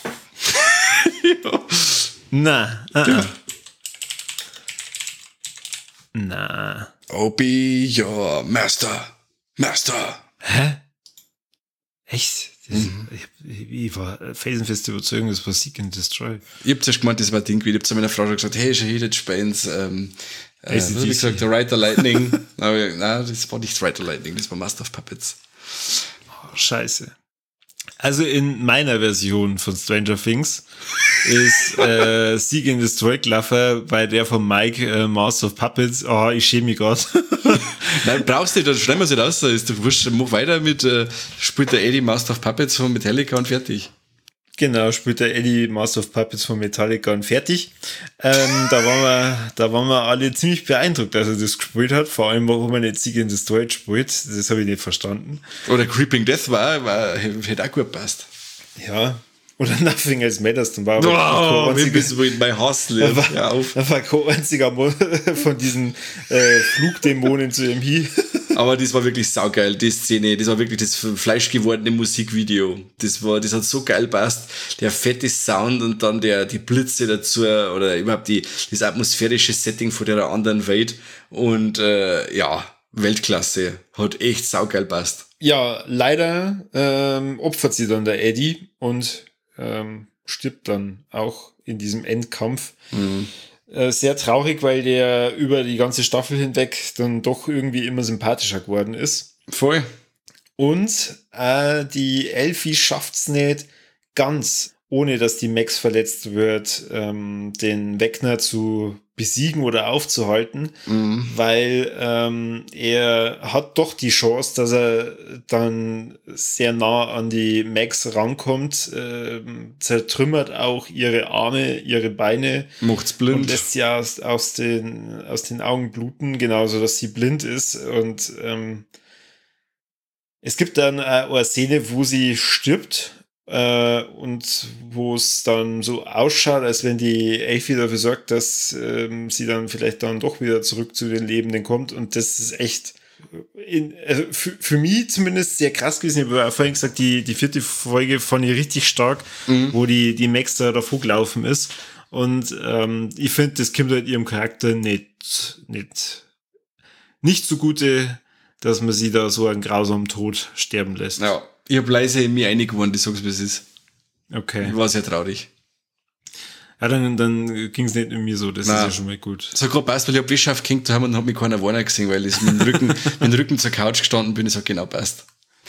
Na. Uh-uh. Ja. Na. Oh, be your master. Master. Hä? Echt? Das, mhm. ich, ich war felsenfest überzeugt, das war Seek and Destroy. Ich hab zuerst gemeint, das war Ding, ich hab zu meiner Frau schon gesagt, hey, Shahid Spence, ähm, äh, was hab ich gesagt, der Rider Lightning. Aber nein, das war nicht Rider Lightning, das war Master of Puppets. Oh, scheiße. Also in meiner Version von Stranger Things ist äh, Seek and Destroy gelaufen, bei der von Mike äh, Master of Puppets. Oh, ich schäme mich gerade. Nein, brauchst du nicht, dann schneiden wir es nicht aus. Ist doch wurscht, mach weiter mit, äh, spielt der Eddie Master of Puppets von Metallica und fertig. Genau, spielt der Eddie Master of Puppets von Metallica und fertig. Ähm, da waren wir, da waren wir alle ziemlich beeindruckt, als er das gespielt hat. Vor allem, warum er nicht Seek and Destroy spielt. Das habe ich nicht verstanden. Oder Creeping Death war, war hätte auch gut passt. Ja. Oder Nothing Else Matters, dann war aber oh, kein bist du in mein Hustle. Da war, auf. Da war kein einziger von diesen äh, Flugdämonen zu ihm hin. Aber das war wirklich saugeil, die Szene. Das war wirklich das fleischgewordene Musikvideo. Das war, das hat so geil passt. Der fette Sound und dann der, die Blitze dazu oder überhaupt die, das atmosphärische Setting von der anderen Welt. Und, äh, ja, Weltklasse. Hat echt saugeil passt. Ja, leider, ähm, opfert sie dann der Eddie und, ähm, stirbt dann auch in diesem Endkampf. Mhm. Äh, sehr traurig, weil der über die ganze Staffel hinweg dann doch irgendwie immer sympathischer geworden ist. Voll. Und äh, die Elfie schafft's nicht ganz, ohne dass die Max verletzt wird, ähm, den Vecna zu besiegen oder aufzuhalten, mhm. weil ähm, er hat doch die Chance, dass er dann sehr nah an die Max rankommt, äh, zertrümmert auch ihre Arme, ihre Beine, macht's blind und lässt sie aus, aus, den, aus den Augen bluten, genauso dass sie blind ist. Und ähm, es gibt dann äh, eine Szene, wo sie stirbt, Uh, und wo es dann so ausschaut, als wenn die Elfie dafür sorgt, dass ähm, sie dann vielleicht dann doch wieder zurück zu den Lebenden kommt, und das ist echt in, also für, für mich zumindest sehr krass gewesen. Ich habe ja vorhin gesagt, die, die vierte Folge fand ich richtig stark, mhm. wo die, die Max da davor gelaufen ist, und ähm, ich finde, das kommt halt ihrem Charakter nicht, nicht, nicht zugute, dass man sie da so einen grausamen Tod sterben lässt. Ja. Ich hab leise in mich eingeworden, ich sag's, wie es ist. Okay. Ich war sehr traurig. Ja, dann, dann ging's nicht mit mir so, das Nein. ist ja schon mal gut. So gerade passt, weil ich hab Wischaft gehängt haben und hab mich keiner Warner gesehen, weil ich mit dem Rücken, mit dem Rücken zur Couch gestanden bin, das hat genau passt.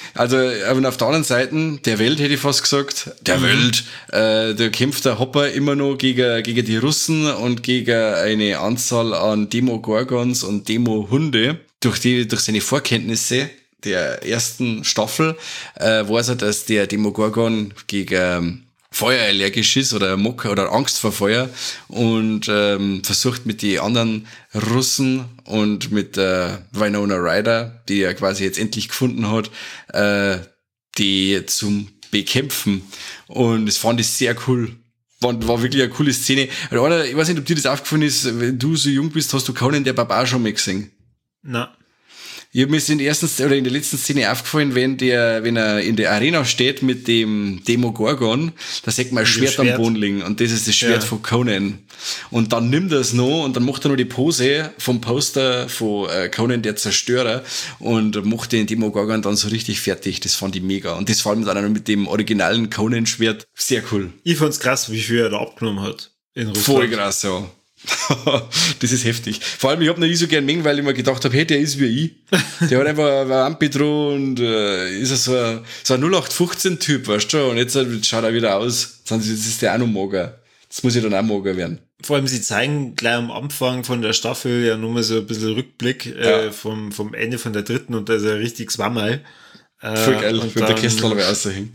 Also und auf der anderen Seite der Welt hätte ich fast gesagt, der mhm. Welt, äh, da kämpft der Hopper immer noch gegen, gegen die Russen und gegen eine Anzahl an Demogorgons und Demo-Hunde. Durch die, durch seine Vorkenntnisse der ersten Staffel äh, weiß er, dass der Demogorgon gegen ähm, Feuer allergisch ist oder Mock oder Angst vor Feuer und ähm, versucht mit den anderen Russen und mit äh, Winona Ryder, die er quasi jetzt endlich gefunden hat, äh, die zum Bekämpfen. Und das fand ich sehr cool. War, war wirklich eine coole Szene. Oder, ich weiß nicht, ob dir das aufgefallen ist, wenn du so jung bist, hast du Conan der Barbar schon mal gesehen? Na. Ich habe mir in der ersten oder in der letzten Szene aufgefallen, wenn der, wenn er in der Arena steht mit dem Demogorgon, da sieht man ein Schwert, Schwert am Boden liegen und das ist das Schwert ja. von Conan. Und dann nimmt er es noch und dann macht er noch die Pose vom Poster von äh, Conan der Zerstörer und macht den Demogorgon dann so richtig fertig. Das fand ich mega. Und das vor allem dann auch noch mit dem originalen Conan-Schwert. Sehr cool. Ich fand's krass, wie viel er da abgenommen hat. In Russland. Voll krass, ja. Das ist heftig. Vor allem, ich hab noch nie so gern mengen, weil ich mir gedacht habe, hey, der ist wie ich. Der hat einfach ein Ampedro und äh, ist so ein, so ein null acht fünfzehn Typ, weißt du? Und jetzt, jetzt schaut er wieder aus. Jetzt ist der auch noch mager. Jetzt muss ich dann auch mager werden. Vor allem, sie zeigen gleich am Anfang von der Staffel ja nur mal so ein bisschen Rückblick äh, ja. vom, vom Ende von der dritten und da ist er richtig Swammerl. Äh, Voll geil, wenn der Kessel aber raushängt.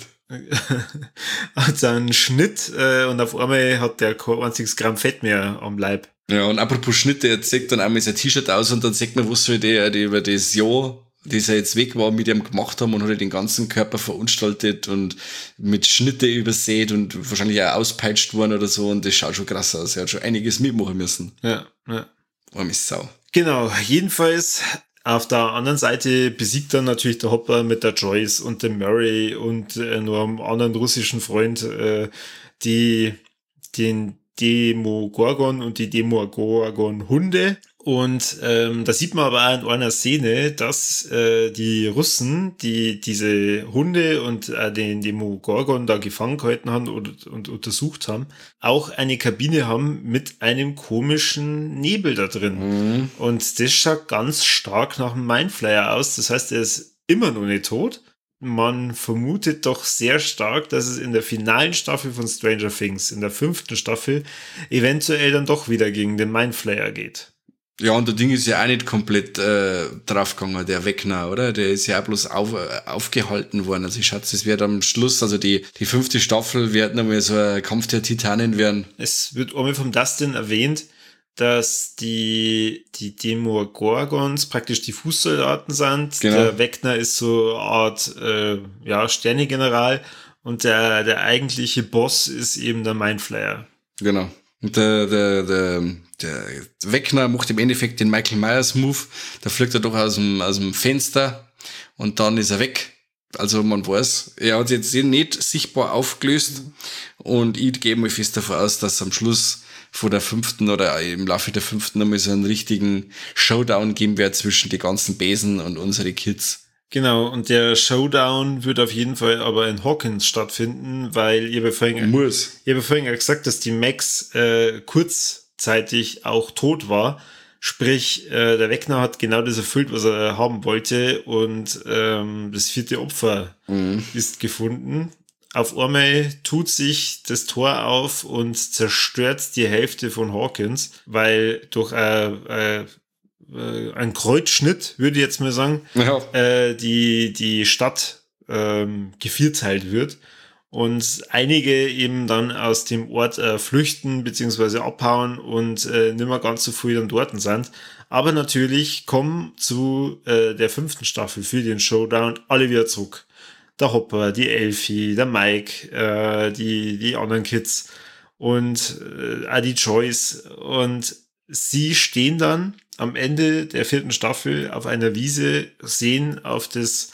Hat so einen Schnitt äh, und auf einmal hat der kein einziges Gramm Fett mehr am Leib. Ja, und apropos Schnitte, er zeigt dann einmal sein T-Shirt aus und dann sagt man, was soll der, der über das Jahr, das er jetzt weg war, mit ihm gemacht haben und hat den ganzen Körper verunstaltet und mit Schnitte übersät und wahrscheinlich auch auspeitscht worden oder so und das schaut schon krass aus. Er hat schon einiges mitmachen müssen. Ja, ja. Arme Sau. Genau, jedenfalls auf der anderen Seite besiegt dann natürlich der Hopper mit der Joyce und dem Murray und äh, nur einem anderen russischen Freund äh, die den Demogorgon und die Demogorgon-Hunde. Und ähm, da sieht man aber auch in einer Szene, dass äh, die Russen, die diese Hunde und äh, den Demogorgon da gefangen gehalten haben und, und untersucht haben, auch eine Kabine haben mit einem komischen Nebel da drin. Mhm. Und das schaut ganz stark nach einem Mindflayer aus. Das heißt, er ist immer noch nicht tot. Man vermutet doch sehr stark, dass es in der finalen Staffel von Stranger Things, in der fünften Staffel, eventuell dann doch wieder gegen den Mindflayer geht. Ja, und der Ding ist ja auch nicht komplett äh, draufgegangen, der Wegner, oder? Der ist ja auch bloß auf, aufgehalten worden. Also ich schätze, es wird am Schluss, also die die fünfte Staffel wird nochmal so ein Kampf der Titanen werden. Es wird einmal vom Dustin erwähnt, dass die die Demogorgons praktisch die Fußsoldaten sind. Genau. Der Wegner ist so eine Art äh, ja, Sternegeneral und der der eigentliche Boss ist eben der Mindflayer. Genau. Und der, der, der, der Wegner macht im Endeffekt den Michael Myers Move. Da fliegt er doch aus dem, aus dem Fenster und dann ist er weg. Also man weiß, er hat jetzt nicht sichtbar aufgelöst und ich gehe mal fest davon aus, dass am Schluss von der fünften oder im Laufe der fünften nochmal so einen richtigen Showdown geben wird zwischen die ganzen Besen und unsere Kids. Genau, und der Showdown wird auf jeden Fall aber in Hawkins stattfinden, weil ihr vorhin, Muss. ihr vorhin ja gesagt, dass die Max äh, kurzzeitig auch tot war. Sprich, äh, der Wegner hat genau das erfüllt, was er haben wollte und ähm, das vierte Opfer mhm. ist gefunden. Auf einmal tut sich das Tor auf und zerstört die Hälfte von Hawkins, weil durch äh, äh, ein Kreuzschnitt, würde ich jetzt mal sagen, ja. äh, die, die Stadt ähm, gevierteilt wird und einige eben dann aus dem Ort äh, flüchten beziehungsweise abhauen und äh, nicht mehr ganz so viel dann dort sind. Aber natürlich kommen zu äh, der fünften Staffel für den Showdown alle wieder zurück. Der Hopper, die Elfie, der Mike, äh, die, die anderen Kids und äh, auch die Joyce und sie stehen dann am Ende der vierten Staffel auf einer Wiese, sehen auf das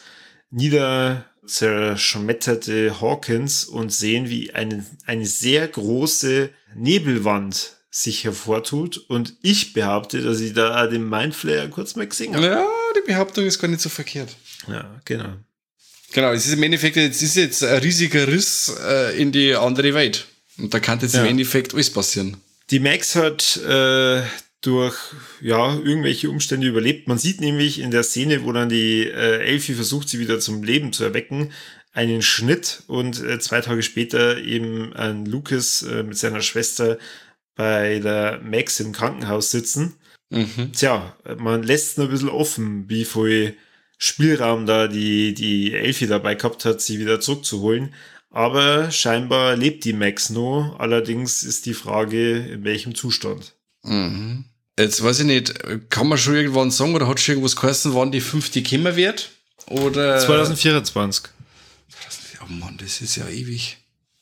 niederzerschmetterte Hawkins und sehen, wie eine, eine sehr große Nebelwand sich hervortut. Und ich behaupte, dass ich da den Mindflayer kurz mal gesehen habe. Ja, die Behauptung ist gar nicht so verkehrt. Ja, genau. Genau, es ist im Endeffekt, es ist jetzt ein riesiger Riss äh, in die andere Welt. Und da kann jetzt ja. im Endeffekt alles passieren. Die Max hat äh, durch ja irgendwelche Umstände überlebt. Man sieht nämlich in der Szene, wo dann die äh, Elfie versucht, sie wieder zum Leben zu erwecken, einen Schnitt und äh, zwei Tage später eben ein Lucas äh, mit seiner Schwester bei der Max im Krankenhaus sitzen. Mhm. Tja, man lässt nur ein bisschen offen, wie viel Spielraum da die, die Elfie dabei gehabt hat, sie wieder zurückzuholen. Aber scheinbar lebt die Max noch. Allerdings ist die Frage, in welchem Zustand. Mhm. Jetzt weiß ich nicht, kann man schon irgendwann sagen oder hat schon irgendwas geheißen, wann die fünfte kommen wird? Oder? zwanzig vierundzwanzig. Oh Mann, das ist ja ewig.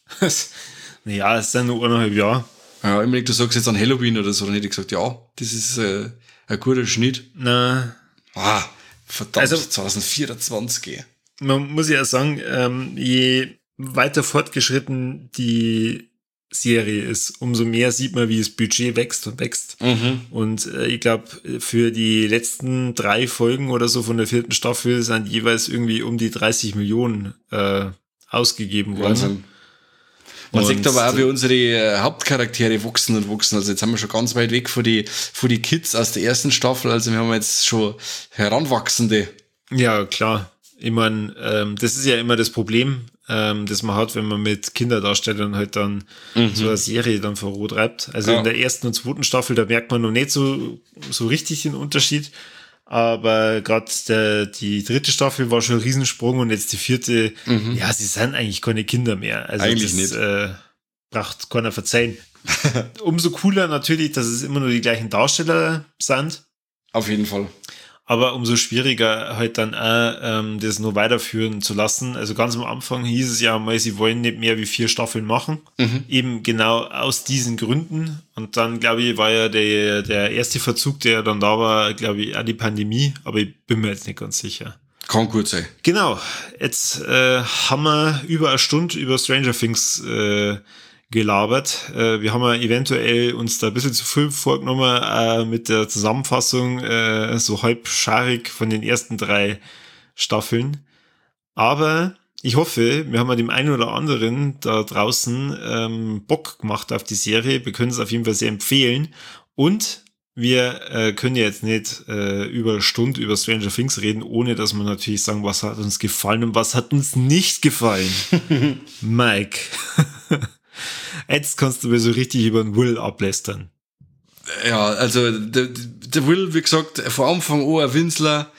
Naja, es ist ja nur eineinhalb Jahre. Ja, ich meine, du sagst jetzt an Halloween oder so, dann hätte ich gesagt, ja, das ist äh, ein guter Schnitt. Na. Ah, verdammt, also, zwanzig vierundzwanzig. Man muss ja sagen, ähm, je weiter fortgeschritten die Serie ist, umso mehr sieht man, wie das Budget wächst und wächst. Mhm. Und äh, ich glaube, für die letzten drei Folgen oder so von der vierten Staffel sind jeweils irgendwie um die dreißig Millionen äh, ausgegeben worden. Wahnsinn. Man sieht aber auch, wie unsere Hauptcharaktere wachsen und wachsen. Also jetzt haben wir schon ganz weit weg von die, von die Kids aus der ersten Staffel. Also wir haben jetzt schon Heranwachsende. Ja, klar. Ich meine, ähm, das ist ja immer das Problem, ähm, das man hat, wenn man mit Kinderdarstellern halt dann mhm. so eine Serie dann vorantreibt. Also ja. In der ersten und zweiten Staffel, da merkt man noch nicht so, so richtig den Unterschied. Aber gerade die dritte Staffel war schon ein Riesensprung und jetzt die vierte, mhm. ja, sie sind eigentlich keine Kinder mehr. Also eigentlich das, nicht. Äh, braucht keiner verzeihen. Umso cooler natürlich, dass es immer nur die gleichen Darsteller sind. Auf jeden Fall. Aber umso schwieriger halt dann auch, ähm, das nur weiterführen zu lassen. Also ganz am Anfang hieß es ja mal, sie wollen nicht mehr wie vier Staffeln machen. Mhm. Eben genau aus diesen Gründen. Und dann, glaube ich, war ja der, der erste Verzug, der dann da war, glaube ich, auch die Pandemie. Aber ich bin mir jetzt nicht ganz sicher. Kann gut sein. Genau. Jetzt äh, haben wir über eine Stunde über Stranger Things äh, gelabert. Äh, wir haben ja eventuell uns da ein bisschen zu viel vorgenommen äh, mit der Zusammenfassung, äh, so halbscharig von den ersten drei Staffeln. Aber ich hoffe, wir haben ja dem einen oder anderen da draußen ähm, Bock gemacht auf die Serie. Wir können es auf jeden Fall sehr empfehlen. Und wir äh, können ja jetzt nicht äh, über eine Stunde über Stranger Things reden, ohne dass wir natürlich sagen, was hat uns gefallen und was hat uns nicht gefallen. Mike. Jetzt kannst du mir so richtig über den Will ablästern. Ja, also der, der Will, wie gesagt, von Anfang an ein Winsler,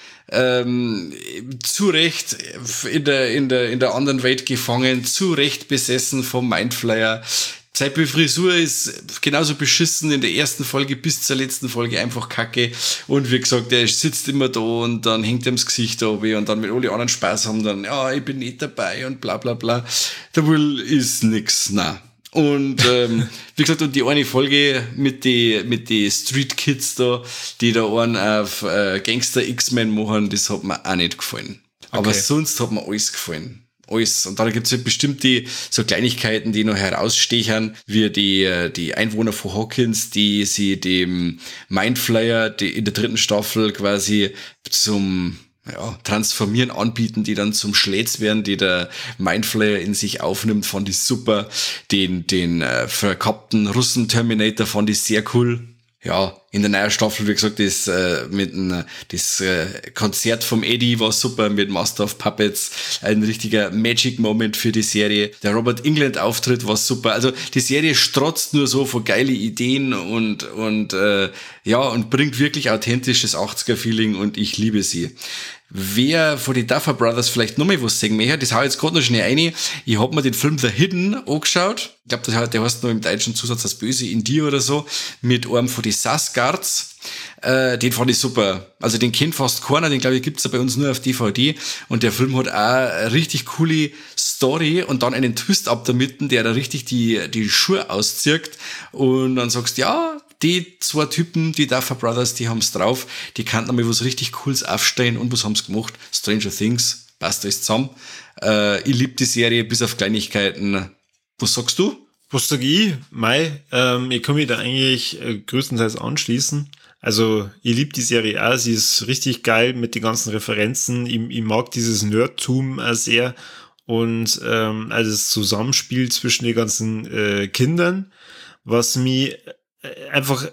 ähm, zu Recht in der, in der, in der anderen Welt gefangen, zu Recht besessen vom Mindflayer. Seine Frisur ist genauso beschissen in der ersten Folge bis zur letzten Folge einfach kacke. Und wie gesagt, er sitzt immer da und dann hängt ihm das Gesicht da oben und dann, wenn alle anderen Spaß haben, dann, ja, ich bin nicht dabei und bla bla bla. Der Will ist nix, na. Und ähm, wie gesagt, und die eine Folge mit die mit die Street Kids da, die da einen auf äh, Gangster X-Men machen, das hat mir auch nicht gefallen. Okay. Aber sonst hat mir alles gefallen. Alles. Und dann gibt's ja bestimmt die so Kleinigkeiten, die noch herausstechen, wie die die Einwohner von Hawkins, die sie dem Mindflayer die in der dritten Staffel quasi zum ja, transformieren anbieten, die dann zum Schlätz werden, die der Mindflayer in sich aufnimmt, fand ich super. Den, den äh, verkappten Russen-Terminator fand ich sehr cool. Ja, in der neuen Staffel, wie gesagt, das, äh, mit ein, das äh, Konzert vom Eddie war super mit Master of Puppets. Ein richtiger Magic-Moment für die Serie. Der Robert Englund-Auftritt war super. Also die Serie strotzt nur so von geile Ideen und, und äh, ja, und bringt wirklich authentisches achtziger-Feeling und ich liebe sie. Wer von den Duffer Brothers vielleicht noch mal was sagen möchte, das hau ich jetzt gerade noch schnell rein. Ich hab mir den Film The Hidden angeschaut. Ich glaube, der heißt noch im deutschen Zusatz Das Böse in dir oder so. Mit einem von den Sasgards. Äh, den fand ich super. Also den kennt fast keiner, den glaube ich gibt's ja bei uns nur auf D V D. Und der Film hat auch eine richtig coole Story und dann einen Twist ab der Mitte, der da richtig die, die Schuhe auszieht. Und dann sagst du, ja, die zwei Typen, die Duffer Brothers, die haben's drauf. Die kannten einmal was richtig Cooles aufstehen. Und was haben's gemacht? Stranger Things. Passt alles zusammen. Äh, ich liebe die Serie bis auf Kleinigkeiten. Was sagst du? Was sag ich? Mai, ähm, ich kann mich da eigentlich äh, größtenteils anschließen. Also, ich liebe die Serie auch. Sie ist richtig geil mit den ganzen Referenzen. Ich, ich mag dieses Nerdtum auch sehr. Und ähm, also das Zusammenspiel zwischen den ganzen äh, Kindern, was mich einfach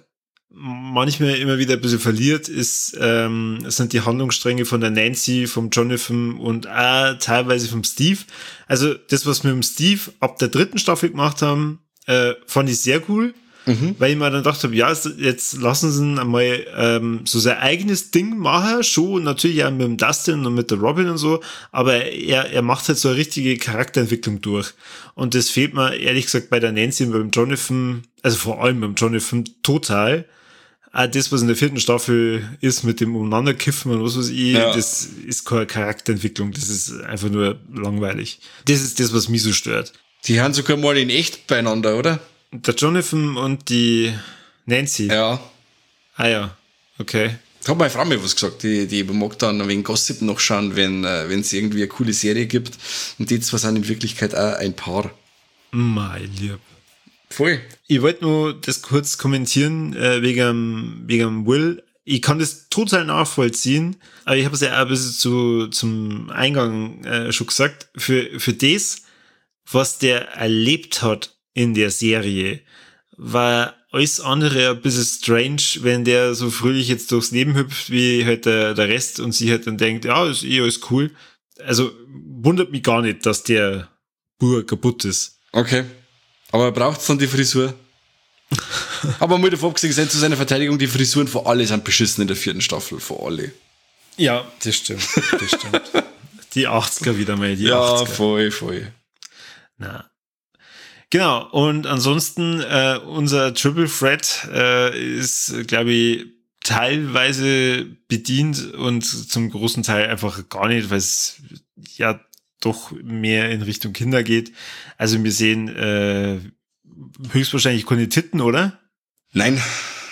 manchmal immer wieder ein bisschen verliert, ist, ähm, sind die Handlungsstränge von der Nancy, vom Jonathan und auch teilweise vom Steve. Also das, was wir mit dem Steve ab der dritten Staffel gemacht haben, äh, fand ich sehr cool. Mhm. Weil ich mir dann gedacht habe, ja, jetzt lassen sie ihn einmal ähm, so sein eigenes Ding machen, schon natürlich auch mit dem Dustin und mit der Robin und so, aber er, er macht halt so eine richtige Charakterentwicklung durch. Und das fehlt mir ehrlich gesagt bei der Nancy und beim Jonathan, also vor allem beim Jonathan total. Auch das, was in der vierten Staffel ist mit dem Umeinanderkiffen und was weiß ich, ja. Das ist keine Charakterentwicklung, das ist einfach nur langweilig. Das ist das, was mich so stört. Die haben sogar mal in echt beieinander, oder? Der Jonathan und die Nancy. Ja. Ah ja, okay. Da hat meine Frau mir was gesagt, die, die mag dann wegen Gossip noch schauen, wenn äh, wenn es irgendwie eine coole Serie gibt. Und die zwei sind in Wirklichkeit auch ein Paar. Mein Lieb. Voll. Ich wollte nur das kurz kommentieren, äh, wegen, wegen Will. Ich kann das total nachvollziehen, aber ich habe es ja auch ein bisschen zu, zum Eingang äh, schon gesagt. Für, für das, was der erlebt hat in der Serie, war alles andere ein bisschen strange, wenn der so fröhlich jetzt durchs Leben hüpft, wie halt der, der Rest und sie halt dann denkt, ja, ist eh alles cool. Also wundert mich gar nicht, dass der Bur kaputt ist. Okay. Aber braucht's dann die Frisur? Aber mal davon abgesehen, zu seiner Verteidigung, die Frisuren von alle sind beschissen in der vierten Staffel, von alle. Ja, das stimmt. Das stimmt. Die achtziger wieder mal, die ja, achtziger. Ja, voll, voll. Na. Genau, und ansonsten äh, unser Triple Threat äh, ist, glaube ich, teilweise bedient und zum großen Teil einfach gar nicht, weil es ja doch mehr in Richtung Kinder geht. Also wir sehen äh, höchstwahrscheinlich keine Titten, oder? Nein.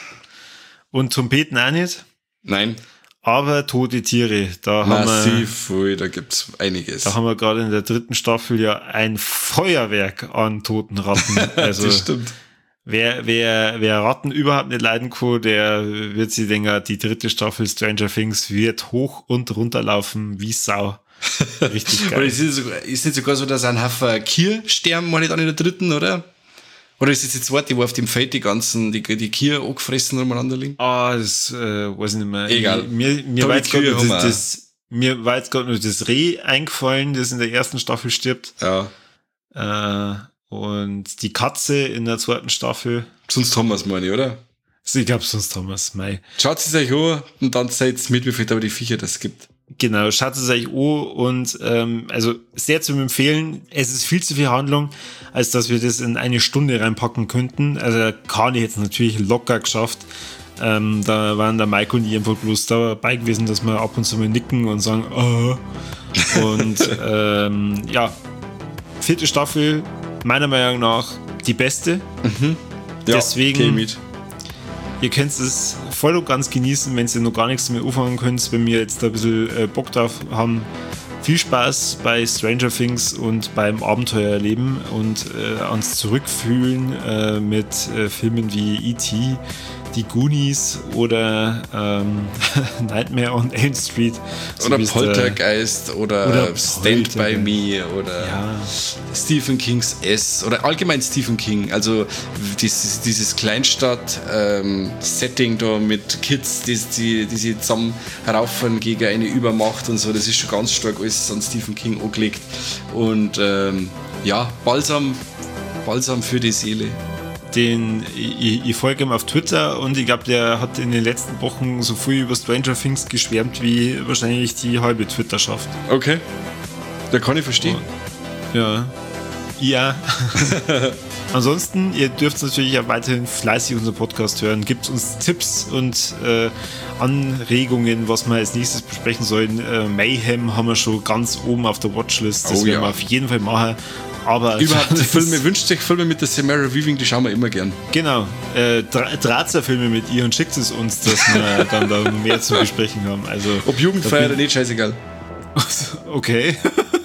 Und Trompeten auch nicht? Nein. Aber tote Tiere, da Massiv, haben wir, da gibt's einiges. Da haben wir gerade in der dritten Staffel ja ein Feuerwerk an toten Ratten. Also das stimmt. Wer, wer, wer Ratten überhaupt nicht leiden kann, der wird sich denken, die dritte Staffel Stranger Things wird hoch und runter laufen wie Sau. Richtig geil. Oder ist es sogar, ist nicht sogar so, dass ein Haufen Kier sterben, mal nicht an in der dritten, oder? Oder ist es die zweite, wo auf dem Feld die ganzen, die, die Kier angefressen umeinander liegen? Ah, oh, das äh, weiß ich nicht mehr. Egal. Ich, mir mir war jetzt gerade das, das, mir war jetzt gerade nur das Reh eingefallen, das in der ersten Staffel stirbt. Ja. Äh, und die Katze in der zweiten Staffel. Sonst haben wir es, meine ich, oder? Ich glaube, sonst haben wir es, mei. Schaut es euch an und dann seid mit, wie viele aber die Viecher das gibt. Genau, schaut es euch an und ähm, also sehr zu empfehlen. Es ist viel zu viel Handlung, als dass wir das in eine Stunde reinpacken könnten. Also Kani hätte es natürlich locker geschafft. Ähm, da waren der Mike und ich einfach bloß dabei gewesen, dass wir ab und zu mal nicken und sagen, oh. Und ähm, ja, vierte Staffel, meiner Meinung nach die beste. Mhm. Ja, deswegen, mit. ihr könnt es voll und ganz genießen, wenn ihr noch gar nichts mehr anfangen könnt, wenn wir jetzt da ein bisschen äh, Bock drauf haben. Viel Spaß bei Stranger Things und beim Abenteuerleben und äh, ans Zurückfühlen äh, mit äh, Filmen wie E T, die Goonies oder ähm, Nightmare on Elm Street. So oder Poltergeist oder, oder Stand Poltergeist. By Me oder ja. Stephen Kings S oder allgemein Stephen King. Also dieses, dieses Kleinstadt-Setting ähm, da mit Kids, die, die, die sich zusammen raufen gegen eine Übermacht und so, das ist schon ganz stark alles an Stephen King angelegt. Und ähm, ja, Balsam, Balsam für die Seele. Den, ich, ich folge ihm auf Twitter und ich glaube, der hat in den letzten Wochen so viel über Stranger Things geschwärmt wie wahrscheinlich die halbe Twitterschaft. Okay. Da kann ich verstehen. Ja. Ja. Ansonsten, ihr dürft natürlich auch weiterhin fleißig unseren Podcast hören. Gebt uns Tipps und äh, Anregungen, was wir als nächstes besprechen sollen. Äh, Mayhem haben wir schon ganz oben auf der Watchlist. Das oh, werden ja. wir auf jeden Fall machen. Aber überhaupt Filme, wünscht euch Filme mit der Samara Weaving, die schauen wir immer gern. Genau, äh, Drahtser-Filme mit ihr und schickt es uns, dass wir dann da mehr zu besprechen haben. Also, ob Jugendfeier oder nicht, scheißegal. Okay.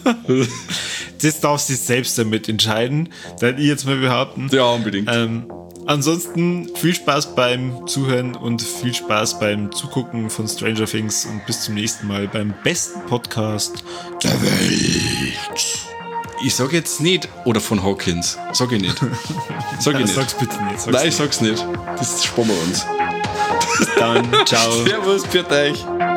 Das darf sie selbst damit entscheiden, dann ich jetzt mal behaupten. Ja, unbedingt. Ähm, ansonsten viel Spaß beim Zuhören und viel Spaß beim Zugucken von Stranger Things und bis zum nächsten Mal beim besten Podcast der Welt. Ich sag jetzt nicht, oder von Hawkins. Sag ich nicht. Sag ich nicht. Sag's bitte nicht. Sag's Nein, nicht. ich sag's nicht. Das sparen wir uns. Bis dann. Ciao. Servus, für euch.